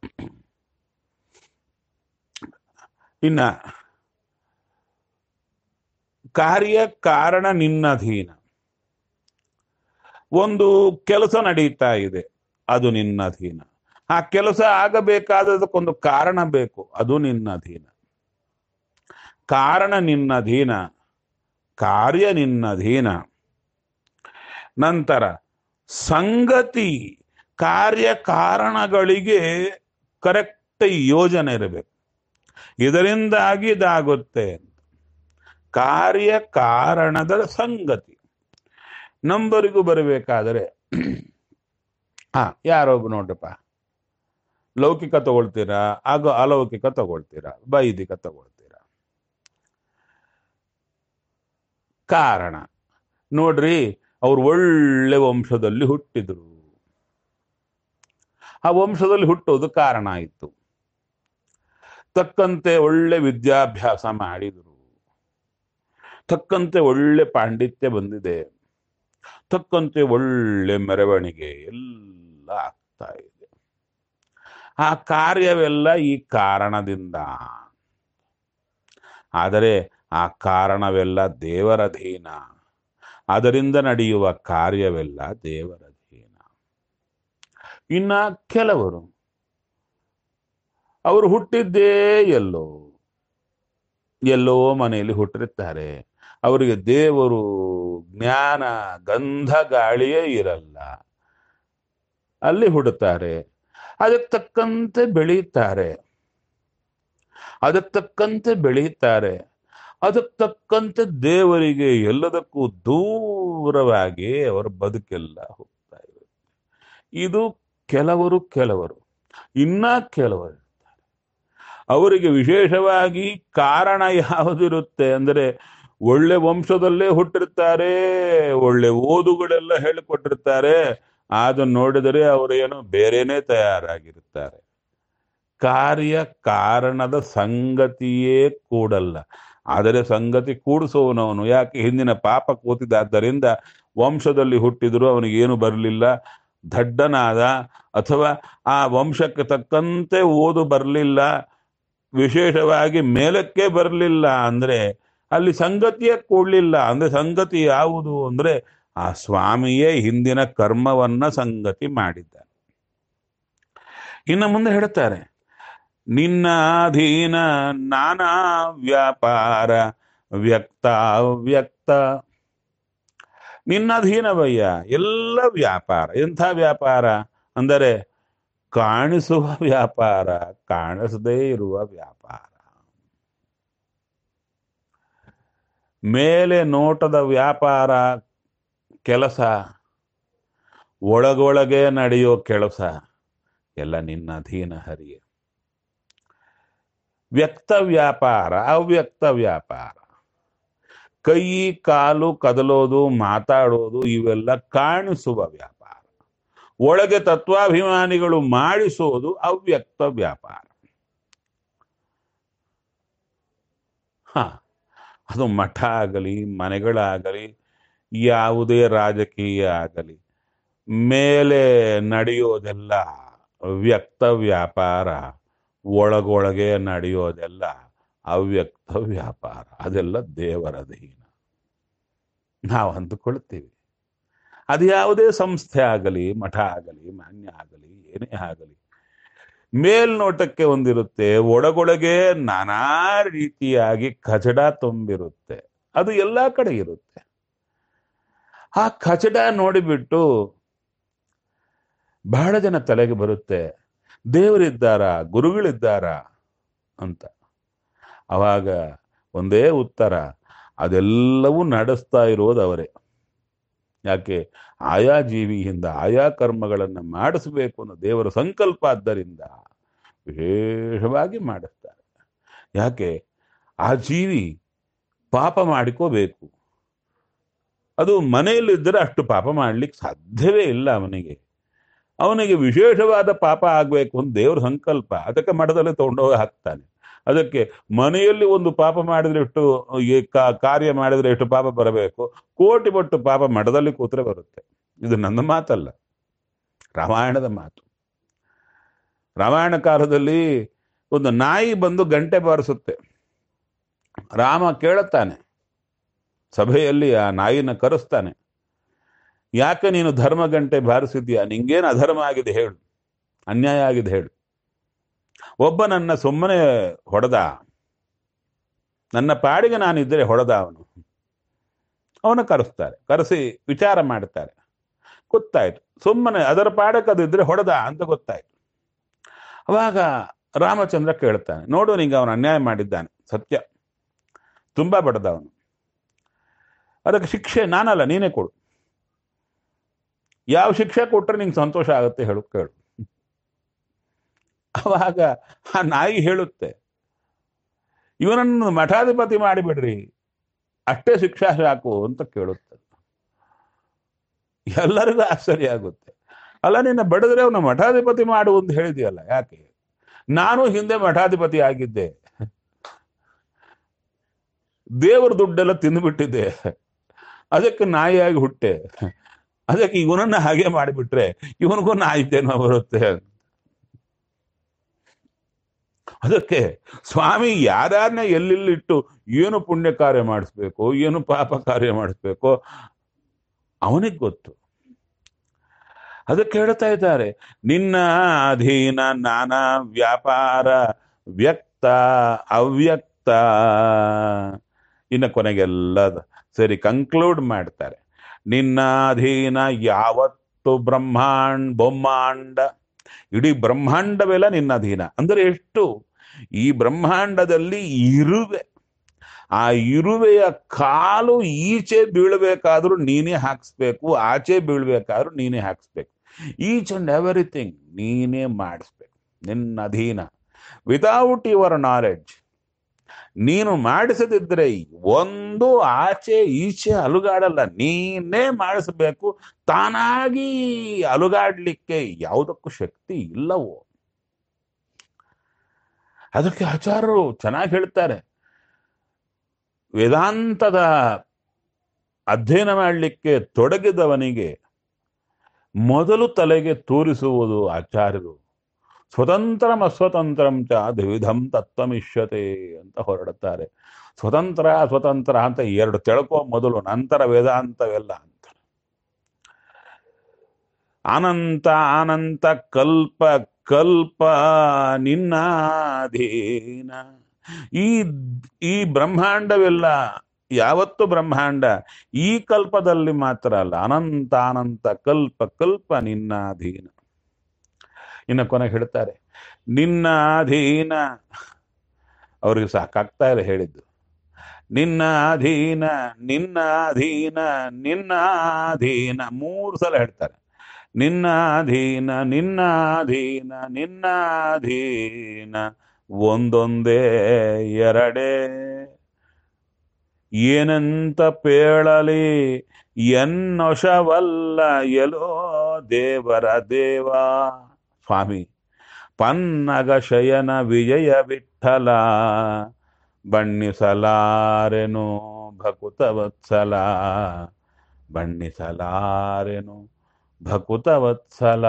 ಇನ್ನ ಕಾರ್ಯ ಕಾರಣ ನಿನ್ನಧೀನ. ಒಂದು ಕೆಲಸ ನಡೀತಾ ಇದೆ, ಅದು ನಿನ್ನಧೀನ. ಆ ಕೆಲಸ ಆಗಬೇಕಾದದಕ್ಕೊಂದು ಕಾರಣ ಬೇಕು, ಅದು ನಿನ್ನಧೀನ. ಕಾರಣ ನಿನ್ನಧೀನ, ಕಾರ್ಯ ನಿನ್ನಧೀನ. ನಂತರ ಸಂಗತಿ, ಕಾರ್ಯ ಕಾರಣಗಳಿಗೆ ಕರೆಕ್ಟ್ ಯೋಜನೆ ಇರಬೇಕು. ಇದರಿಂದಾಗಿ ಇದಾಗುತ್ತೆ. ಕಾರ್ಯ ಕಾರಣದ ಸಂಗತಿ ನಂಬರಿಗೂ ಬರಬೇಕಾದರೆ ಯಾರೊಬ್ಬ ನೋಡ್ರಪ್ಪ, ಲೌಕಿಕ ತಗೊಳ್ತೀರಾ, ಆಗ ಅಲೌಕಿಕ ತಗೊಳ್ತೀರಾ, ವೈದಿಕ ತಗೊಳ್ತೀರಾ. ಕಾರಣ ನೋಡ್ರಿ, ಅವ್ರು ಒಳ್ಳೆ ವಂಶದಲ್ಲಿ ಹುಟ್ಟಿದ್ರು. ಆ ವಂಶದಲ್ಲಿ ಹುಟ್ಟೋದು ಕಾರಣ ಆಯಿತು. ತಕ್ಕಂತೆ ಒಳ್ಳೆ ವಿದ್ಯಾಭ್ಯಾಸ ಮಾಡಿದ್ರು, ತಕ್ಕಂತೆ ಒಳ್ಳೆ ಪಾಂಡಿತ್ಯ ಬಂದಿದೆ, ತಕ್ಕಂತೆ ಒಳ್ಳೆ ಮೆರವಣಿಗೆ ಎಲ್ಲ ಆಗ್ತಾ ಇದೆ. ಆ ಕಾರ್ಯವೆಲ್ಲ ಈ ಕಾರಣದಿಂದ. ಆದರೆ ಆ ಕಾರಣವೆಲ್ಲ ದೇವರಧೀನ. ಅದರಿಂದ ನಡೆಯುವ ಕಾರ್ಯವೆಲ್ಲ ದೇವರಧೀನ. ಇನ್ನ ಕೆಲವರು ಅವರು ಹುಟ್ಟಿದ್ದೇ ಎಲ್ಲೋ ಎಲ್ಲೋ ಮನೆಯಲ್ಲಿ ಹುಟ್ಟಿರ್ತಾರೆ. ಅವರಿಗೆ ದೇವರು, ಜ್ಞಾನ, ಗಂಧ ಗಾಳಿಯೇ ಇರಲ್ಲ. ಅಲ್ಲಿ ಹುಡುತ್ತಾರೆ, ಅದಕ್ಕೆ ತಕ್ಕಂತೆ ಬೆಳೀತಾರೆ, ಅದಕ್ಕೆ ತಕ್ಕಂತೆ ಬೆಳೀತಾರೆ. ಅದಕ್ಕೆ ತಕ್ಕಂತೆ ದೇವರಿಗೆ ಎಲ್ಲದಕ್ಕೂ ದೂರವಾಗಿ ಅವರ ಬದುಕೆಲ್ಲ ಹೋಗ್ತಾ ಇರುತ್ತೆ. ಇದು ಕೆಲವರು. ಇನ್ನ ಕೆಲವರು ಅವರಿಗೆ ವಿಶೇಷವಾಗಿ ಕಾರಣ ಯಾವುದಿರುತ್ತೆ ಅಂದರೆ, ಒಳ್ಳೆ ವಂಶದಲ್ಲೇ ಹುಟ್ಟಿರ್ತಾರೆ, ಒಳ್ಳೆ ಓದುಗಳೆಲ್ಲ ಹೇಳಿಕೊಟ್ಟಿರ್ತಾರೆ. ಅದನ್ನು ನೋಡಿದರೆ ಅವರೇನು ಬೇರೆನೇ ತಯಾರಾಗಿರ್ತಾರೆ. ಕಾರ್ಯ ಕಾರಣದ ಸಂಗತಿಯೇ ಕೂಡಲ್ಲ. ಆದರೆ ಸಂಗತಿ ಕೂಡಿಸುವವನವನು. ಯಾಕೆ? ಹಿಂದಿನ ಪಾಪ ಕೂತಿದ್ದರಿಂದ ವಂಶದಲ್ಲಿ ಹುಟ್ಟಿದ್ರು ಅವನಿಗೇನು ಬರಲಿಲ್ಲ, ದಡ್ಡನಾದ. ಅಥವಾ ಆ ವಂಶಕ್ಕೆ ತಕ್ಕಂತೆ ಓದು ಬರಲಿಲ್ಲ, ವಿಶೇಷವಾಗಿ ಮೇಲಕ್ಕೆ ಬರಲಿಲ್ಲ. ಅಂದ್ರೆ ಅಲ್ಲಿ ಸಂಗತಿಯೇ ಕೂಡಲಿಲ್ಲ. ಅಂದ್ರೆ ಸಂಗತಿ ಯಾವುದು ಅಂದ್ರೆ ಆ ಸ್ವಾಮಿಯೇ ಹಿಂದಿನ ಕರ್ಮವನ್ನ ಸಂಗತಿ ಮಾಡಿದ್ದಾನೆ. ಇನ್ನು ಮುಂದೆ ಹೇಳ್ತಾರೆ, ನಿನ್ನ ಅಧೀನ ನಾನಾ ವ್ಯಾಪಾರ ವ್ಯಕ್ತ ಅವ್ಯಕ್ತ. ನಿನ್ನ ಅಧೀನವಯ್ಯ ಎಲ್ಲ ವ್ಯಾಪಾರ. ಎಂಥ ವ್ಯಾಪಾರ ಅಂದರೆ ಕಾಣಿಸುವ ವ್ಯಾಪಾರ, ಕಾಣಿಸದೇ ಇರುವ ವ್ಯಾಪಾರ. ಮೇಲೆ ನೋಟದ ವ್ಯಾಪಾರ ಕೆಲಸ, ಒಳಗೊಳಗೆ ನಡೆಯೋ ಕೆಲಸ ಎಲ್ಲ ನಿನ್ನ ಅಧೀನ ಹರಿಯೇ. ವ್ಯಕ್ತ ವ್ಯಾಪಾರ, ಅವ್ಯಕ್ತ ವ್ಯಾಪಾರ. ಕೈ ಕಾಲು ಕದಲೋದು, ಮಾತಾಡೋದು ಇವೆಲ್ಲ ಕಾಣಿಸುವ ವ್ಯಾಪಾರ. ಒಳಗೆ ತತ್ವಾಭಿಮಾನಿಗಳು ಮಾಡಿಸೋದು ಅವ್ಯಕ್ತ ವ್ಯಾಪಾರ. ಅದು ಮಠ ಆಗಲಿ, ಮನೆಗಳಾಗಲಿ, ಯಾವುದೇ ರಾಜಕೀಯ ಆಗಲಿ, ಮೇಲೆ ನಡೆಯೋದೆಲ್ಲ ವ್ಯಕ್ತ ವ್ಯಾಪಾರ, ಒಳಗೊಳಗೆ ನಡೆಯೋದೆಲ್ಲ ಅವ್ಯಕ್ತ ವ್ಯಾಪಾರ. ಅದೆಲ್ಲ ದೇವರಧೀನ. ನಾವು ಅಂದುಕೊಳ್ತೀವಿ. ಅದು ಯಾವುದೇ ಸಂಸ್ಥೆ ಆಗಲಿ, ಮಠ ಆಗಲಿ, ಮಾನ್ಯ ಆಗಲಿ, ಏನೇ ಆಗಲಿ, ಮೇಲ್ನೋಟಕ್ಕೆ ಒಂದಿರುತ್ತೆ, ಒಳಗೊಳಗೆ ನಾನಾ ರೀತಿಯಾಗಿ ಕಚಡ ತುಂಬಿರುತ್ತೆ. ಅದು ಎಲ್ಲಾ ಕಡೆ ಇರುತ್ತೆ. ಆ ಕಚಡ ನೋಡಿಬಿಟ್ಟು ಬಹಳ ಜನ ತಲೆಗೆ ಬರುತ್ತೆ, ದೇವರಿದ್ದಾರ, ಗುರುಗಳಿದ್ದಾರ ಅಂತ. ಅವಾಗ ಒಂದೇ ಉತ್ತರ, ಅದೆಲ್ಲವೂ ನಡೆಸ್ತಾ ಇರೋದು ಅವರೇ. ಯಾಕೆ ಆಯಾ ಜೀವಿಯಿಂದ ಆಯಾ ಕರ್ಮಗಳನ್ನು ಮಾಡಿಸಬೇಕು ಅನ್ನೋ ದೇವರ ಸಂಕಲ್ಪ ಆದ್ದರಿಂದ ವಿಶೇಷವಾಗಿ ಮಾಡಿಸ್ತಾರೆ. ಯಾಕೆ ಆ ಜೀವಿ ಪಾಪ ಮಾಡಿಕೋಬೇಕು. ಅದು ಮನೆಯಲ್ಲಿದ್ದರೆ ಅಷ್ಟು ಪಾಪ ಮಾಡ್ಲಿಕ್ಕೆ ಸಾಧ್ಯವೇ ಇಲ್ಲ ಅವನಿಗೆ. ಅವನಿಗೆ ವಿಶೇಷವಾದ ಪಾಪ ಆಗಬೇಕು ಅಂತ ದೇವ್ರ ಸಂಕಲ್ಪ. ಅದಕ್ಕೆ ಮಠದಲ್ಲಿ ತಗೊಂಡೋಗಿ ಹಾಕ್ತಾನೆ. ಅದಕ್ಕೆ ಮನೆಯಲ್ಲಿ ಒಂದು ಪಾಪ ಮಾಡಿದ್ರೆ ಎಷ್ಟು ಕಾರ್ಯ ಮಾಡಿದ್ರೆ ಎಷ್ಟು ಪಾಪ ಬರಬೇಕು, ಕೋಟಿ ಪಟ್ಟು ಪಾಪ ಮಠದಲ್ಲಿ ಕೂತ್ರೆ ಬರುತ್ತೆ. ಇದು ನನ್ನ ಮಾತಲ್ಲ, ರಾಮಾಯಣದ ಮಾತು. ರಾಮಾಯಣ ಕಾಲದಲ್ಲಿ ಒಂದು ನಾಯಿ ಬಂದು ಗಂಟೆ ಬಾರಿಸುತ್ತೆ. ರಾಮ ಕೇಳುತ್ತಾನೆ, ಸಭೆಯಲ್ಲಿ ಆ ನಾಯಿನ ಕರೆಸ್ತಾನೆ, ಯಾಕೆ ನೀನು ಧರ್ಮ ಗಂಟೆ ಬಾರಿಸಿದ್ಯಾ? ನಿಂಗೇನು ಅಧರ್ಮ ಆಗಿದೆ ಹೇಳು, ಅನ್ಯಾಯ ಆಗಿದೆ ಹೇಳು. ಒಬ್ಬ ನನ್ನ ಸುಮ್ಮನೆ ಹೊಡೆದ, ನನ್ನ ಪಾಡಿಗೆ ನಾನಿದ್ದರೆ ಹೊಡೆದ. ಅವನ ಕರೆಸ್ತಾರೆ, ಕರೆಸಿ ವಿಚಾರ ಮಾಡ್ತಾರೆ. ಗೊತ್ತಾಯ್ತು, ಸುಮ್ಮನೆ ಅದರ ಪಾಡಕ್ಕದಿದ್ರೆ ಹೊಡೆದ ಅಂತ ಗೊತ್ತಾಯ್ತು. ಅವಾಗ ರಾಮಚಂದ್ರ ಕೇಳ್ತಾನೆ, ನೋಡು ನಿಂಗೆ ಅವನು ಅನ್ಯಾಯ ಮಾಡಿದ್ದಾನೆ, ಸತ್ಯ, ತುಂಬಾ ಬಡದ ಅವನು, ಅದಕ್ಕೆ ಶಿಕ್ಷೆ ನಾನಲ್ಲ ನೀನೇ ಕೊಡು. ಯಾವ ಶಿಕ್ಷೆ ಕೊಟ್ರೆ ನಿಂಗೆ ಸಂತೋಷ ಆಗುತ್ತೆ ಹೇಳು, ಕೇಳು. ಅವಾಗ ಆ ನಾಯಿ ಹೇಳುತ್ತೆ, ಇವನನ್ನು ಮಠಾಧಿಪತಿ ಮಾಡಿಬಿಡ್ರಿ, ಅಷ್ಟೇ ಶಿಕ್ಷಾ ಸಾಕು ಅಂತ ಕೇಳುತ್ತೆ. ಎಲ್ಲರಿಗೂ ಆಶ್ಚರ್ಯ ಆಗುತ್ತೆ. ಅಲ್ಲ, ನಿನ್ನ ಬಡಿದ್ರೆ ಅವನ ಮಠಾಧಿಪತಿ ಮಾಡು ಅಂತ ಹೇಳಿದೆಯಲ್ಲ, ಯಾಕೆ? ನಾನು ಹಿಂದೆ ಮಠಾಧಿಪತಿ ಆಗಿದ್ದೆ, ದೇವರ ದುಡ್ಡೆಲ್ಲ ತಿಂದುಬಿಟ್ಟಿದ್ದೆ, ಅದಕ್ಕೆ ನಾಯಿಯಾಗಿ ಹುಟ್ಟೆ. ಅದಕ್ಕೆ ಇವನನ್ನ ಹಾಗೆ ಮಾಡಿಬಿಟ್ರೆ ಇವನಿಗೂ ನಾಯಿದ್ದೇನೋ ಬರುತ್ತೆ. ಅದಕ್ಕೆ ಸ್ವಾಮಿ ಯಾರನ್ನೇ ಎಲ್ಲೆಲ್ಲಿಟ್ಟು ಏನು ಪುಣ್ಯ ಕಾರ್ಯ ಮಾಡಿಸ್ಬೇಕು, ಏನು ಪಾಪ ಕಾರ್ಯ ಮಾಡಿಸ್ಬೇಕು ಅವನಿಗೆ ಗೊತ್ತು. ಅದಕ್ಕೆ ಹೇಳ್ತಾ ಇದ್ದಾರೆ, ನಿನ್ನ ಅಧೀನ ನಾನಾ ವ್ಯಾಪಾರ ವ್ಯಕ್ತ ಅವ್ಯಕ್ತ. ಇನ್ನು ಕೊನೆಗೆಲ್ಲ ಸರಿ ಕನ್ಕ್ಲೂಡ್ ಮಾಡ್ತಾರೆ. ನಿನ್ನ ಅಧೀನ ಯಾವತ್ತು ಬ್ರಹ್ಮಾಂಡ, ಇಡೀ ಬ್ರಹ್ಮಾಂಡವೆಲ್ಲ ನಿನ್ನ ಅಧೀನ. ಅಂದರೆ ಎಷ್ಟು? ಈ ಬ್ರಹ್ಮಾಂಡದಲ್ಲಿ ಇರುವೆ, ಆ ಇರುವೆಯ ಕಾಲು ಈಚೆ ಬೀಳ್ಬೇಕಾದ್ರೂ ನೀನೇ ಹಾಕ್ಸ್ಬೇಕು, ಆಚೆ ಬೀಳ್ಬೇಕಾದ್ರೂ ನೀನೇ ಹಾಕ್ಸ್ಬೇಕು. ಈಚ್ ಅಂಡ್ ಎವ್ರಿಥಿಂಗ್ ನೀನೇ ಮಾಡಿಸ್ಬೇಕು, ನಿನ್ನ ಅಧೀನ. ವಿತೌಟ್ ಯುವರ್ ನಾಲೆಡ್ಜ್ ನೀನು ಮಾಡಿಸದಿದ್ರೆ ಒಂದು ಆಚೆ ಈಚೆ ಅಲುಗಾಡಲ್ಲ, ನೀನೇ ಮಾಡಿಸ್ಬೇಕು. ತಾನಾಗಿ ಅಲುಗಾಡ್ಲಿಕ್ಕೆ ಯಾವುದಕ್ಕೂ ಶಕ್ತಿ ಇಲ್ಲವೋ. ಅದಕ್ಕೆ ಆಚಾರ್ಯರು ಚೆನ್ನಾಗಿ ಹೇಳ್ತಾರೆ, ವೇದಾಂತದ ಅಧ್ಯಯನ ಮಾಡಲಿಕ್ಕೆ ತೊಡಗಿದವನಿಗೆ ಮೊದಲು ತಲೆಗೆ ತೋರಿಸುವುದು ಆಚಾರ್ಯರು ಸ್ವತಂತ್ರಂ ಅಸ್ವತಂತ್ರಂ ಚ ದ್ವಿಧಂ ತತ್ವಮಿಷ್ಯತೆ ಅಂತ ಹೊರಡುತ್ತಾರೆ. ಸ್ವತಂತ್ರ ಅಸ್ವತಂತ್ರ ಅಂತ ಎರಡು ತಿಳ್ಕೊ ಮೊದಲು, ನಂತರ ವೇದಾಂತವೆಲ್ಲ ಅಂತ. ಅನಂತ ಅನಂತ ಕಲ್ಪ ಕಲ್ಪ ನಿನ್ನಾಧೀನ. ಈ ಬ್ರಹ್ಮಾಂಡವೆಲ್ಲ ಯಾವತ್ತು ಬ್ರಹ್ಮಾಂಡ, ಈ ಕಲ್ಪದಲ್ಲಿ ಮಾತ್ರ ಅಲ್ಲ, ಅನಂತ ಅನಂತ ಕಲ್ಪ ಕಲ್ಪ ನಿನ್ನಾಧೀನ. ಇನ್ನು ಕೊನೆಗೆ ಹೇಳ್ತಾರೆ, ನಿನ್ನಾಧೀನ. ಅವ್ರಿಗೆ ಸಾಕಾಗ್ತಾ ಇಲ್ಲ ಹೇಳಿದ್ದು. ನಿನ್ನಾಧೀನ ನಿನ್ನಾಧೀನ ನಿನ್ನಾಧೀನ 3 ಸಲ ಹೇಳ್ತಾರೆ. ನಿನ್ನಾಧೀನ ನಿನ್ನಾಧೀನ ನಿನ್ನಾಧೀನ ಒಂದೊಂದೇ ಎರಡೇ. ಏನಂತ ಪೇಳಲಿ ಎನ್ನೊಶವಲ್ಲ ಎಲೋ ದೇವರ ದೇವ. ಸ್ವಾಮಿ ಪನ್ನಗ ಶಯನ ವಿಜಯ ವಿಠಲ ಬಣ್ಣಿಸಲಾರೆನು ಭಕುತ ವತ್ಸಲ. ಬಣ್ಣಿಸಲಾರೆನು ಭಕುತ ವತ್ಸಲ.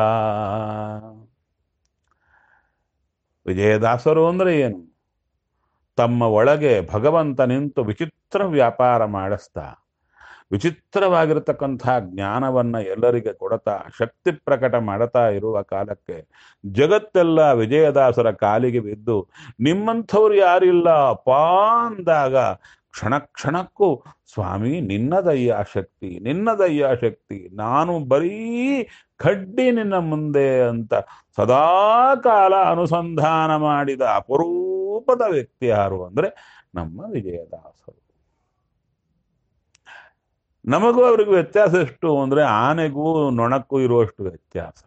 ವಿಜಯದಾಸರು ಅಂದ್ರೆ ಏನು? ತಮ್ಮ ಒಳಗೆ ಭಗವಂತ ನಿಂತು ವಿಚಿತ್ರ ವ್ಯಾಪಾರ ಮಾಡಿಸ್ತಾ, ವಿಚಿತ್ರವಾಗಿರತಕ್ಕಂಥ ಜ್ಞಾನವನ್ನ ಎಲ್ಲರಿಗೆ ಕೊಡತಾ, ಶಕ್ತಿ ಪ್ರಕಟ ಮಾಡುತ್ತಾ ಇರುವ ಕಾಲಕ್ಕೆ ಜಗತ್ತೆಲ್ಲ ವಿಜಯದಾಸರ ಕಾಲಿಗೆ ಬಿದ್ದು ನಿಮ್ಮಂಥವ್ರು ಯಾರಿಲ್ಲ ಅಪಾ ಅಂದಾಗ ಕ್ಷಣ ಕ್ಷಣಕ್ಕೂ ಸ್ವಾಮಿ ನಿನ್ನದಯ್ಯ ಶಕ್ತಿ, ನಿನ್ನದಯ್ಯ ಶಕ್ತಿ, ನಾನು ಬರೀ ಕಡ್ಡಿ ನಿನ್ನ ಮುಂದೆ ಅಂತ ಸದಾ ಕಾಲ ಅನುಸಂಧಾನ ಮಾಡಿದ ಅಪರೂಪದ ವ್ಯಕ್ತಿ ಯಾರು ಅಂದ್ರೆ ನಮ್ಮ ವಿಜಯದಾಸರು. ನಮಗೂ ಅವ್ರಿಗೂ ವ್ಯತ್ಯಾಸ ಎಷ್ಟು ಅಂದ್ರೆ ಆನೆಗೂ ನೊಣಕ್ಕೂ ಇರುವಷ್ಟು ವ್ಯತ್ಯಾಸ.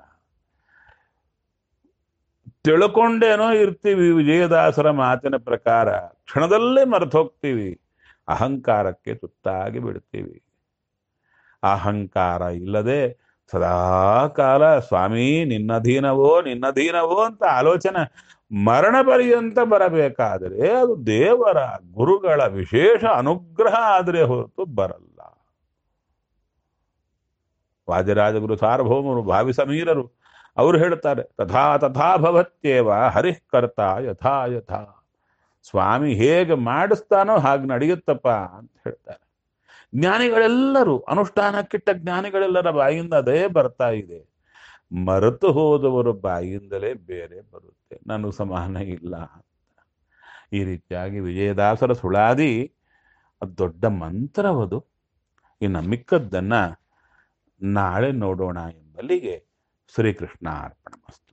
ತಿಳ್ಕೊಂಡೇನೋ ಇರ್ತೀವಿ ವಿಜಯದಾಸರ ಮಾತಿನ ಪ್ರಕಾರ, ಕ್ಷಣದಲ್ಲೇ ಮರೆತೋಗ್ತೀವಿ, ಅಹಂಕಾರಕ್ಕೆ ತುತ್ತಾಗಿ ಬಿಡ್ತೀವಿ. ಅಹಂಕಾರ ಇಲ್ಲದೆ ಸದಾ ಕಾಲ ಸ್ವಾಮಿ ನಿನ್ನಧೀನವೋ ನಿನ್ನಧೀನವೋ ಅಂತ ಆಲೋಚನೆ ಮರಣ ಪರ್ಯಂತ ಬರಬೇಕಾದರೆ ಅದು ದೇವರ ಗುರುಗಳ ವಿಶೇಷ ಅನುಗ್ರಹ ಆದರೆ ಹೊರತು ಬರಲ್ಲ. ವಾದಿರಾಜಗುರು ಸಾರ್ವಭೌಮರು ಭಾವಿ ಸಮೀರರು ಅವರು ಹೇಳ್ತಾರೆ, ತಥಾ ತಥಾ ಭವತ್ಯೇವ ಹರಿಃ ಕರ್ತ ಯಥಾ ಯಥಾ. ಸ್ವಾಮಿ ಹೇಗೆ ಮಾಡಿಸ್ತಾನೋ ಹಾಗೆ ನಡೆಯುತ್ತಪ್ಪ ಅಂತ ಹೇಳ್ತಾರೆ. ಜ್ಞಾನಿಗಳೆಲ್ಲರೂ ಅನುಷ್ಠಾನಕ್ಕಿಟ್ಟ ಜ್ಞಾನಿಗಳೆಲ್ಲರ ಬಾಯಿಂದ ಅದೇ ಬರ್ತಾ ಇದೆ. ಮರೆತು ಹೋದವರು ಬಾಯಿಂದಲೇ ಬೇರೆ ಬರುತ್ತೆ, ನಾನು ಸಮಾನ ಇಲ್ಲ. ಈ ರೀತಿಯಾಗಿ ವಿಜಯದಾಸರ ಸುಳಾದಿ ಅದು ದೊಡ್ಡ ಮಂತ್ರವದು. ಇನ್ನು ಮಿಕ್ಕದ್ದನ್ನ ನಾಳೆ ನೋಡೋಣ ಎಂಬಲ್ಲಿಗೆ ಶ್ರೀಕೃಷ್ಣ ಅರ್ಪಣಮಸ್ತು.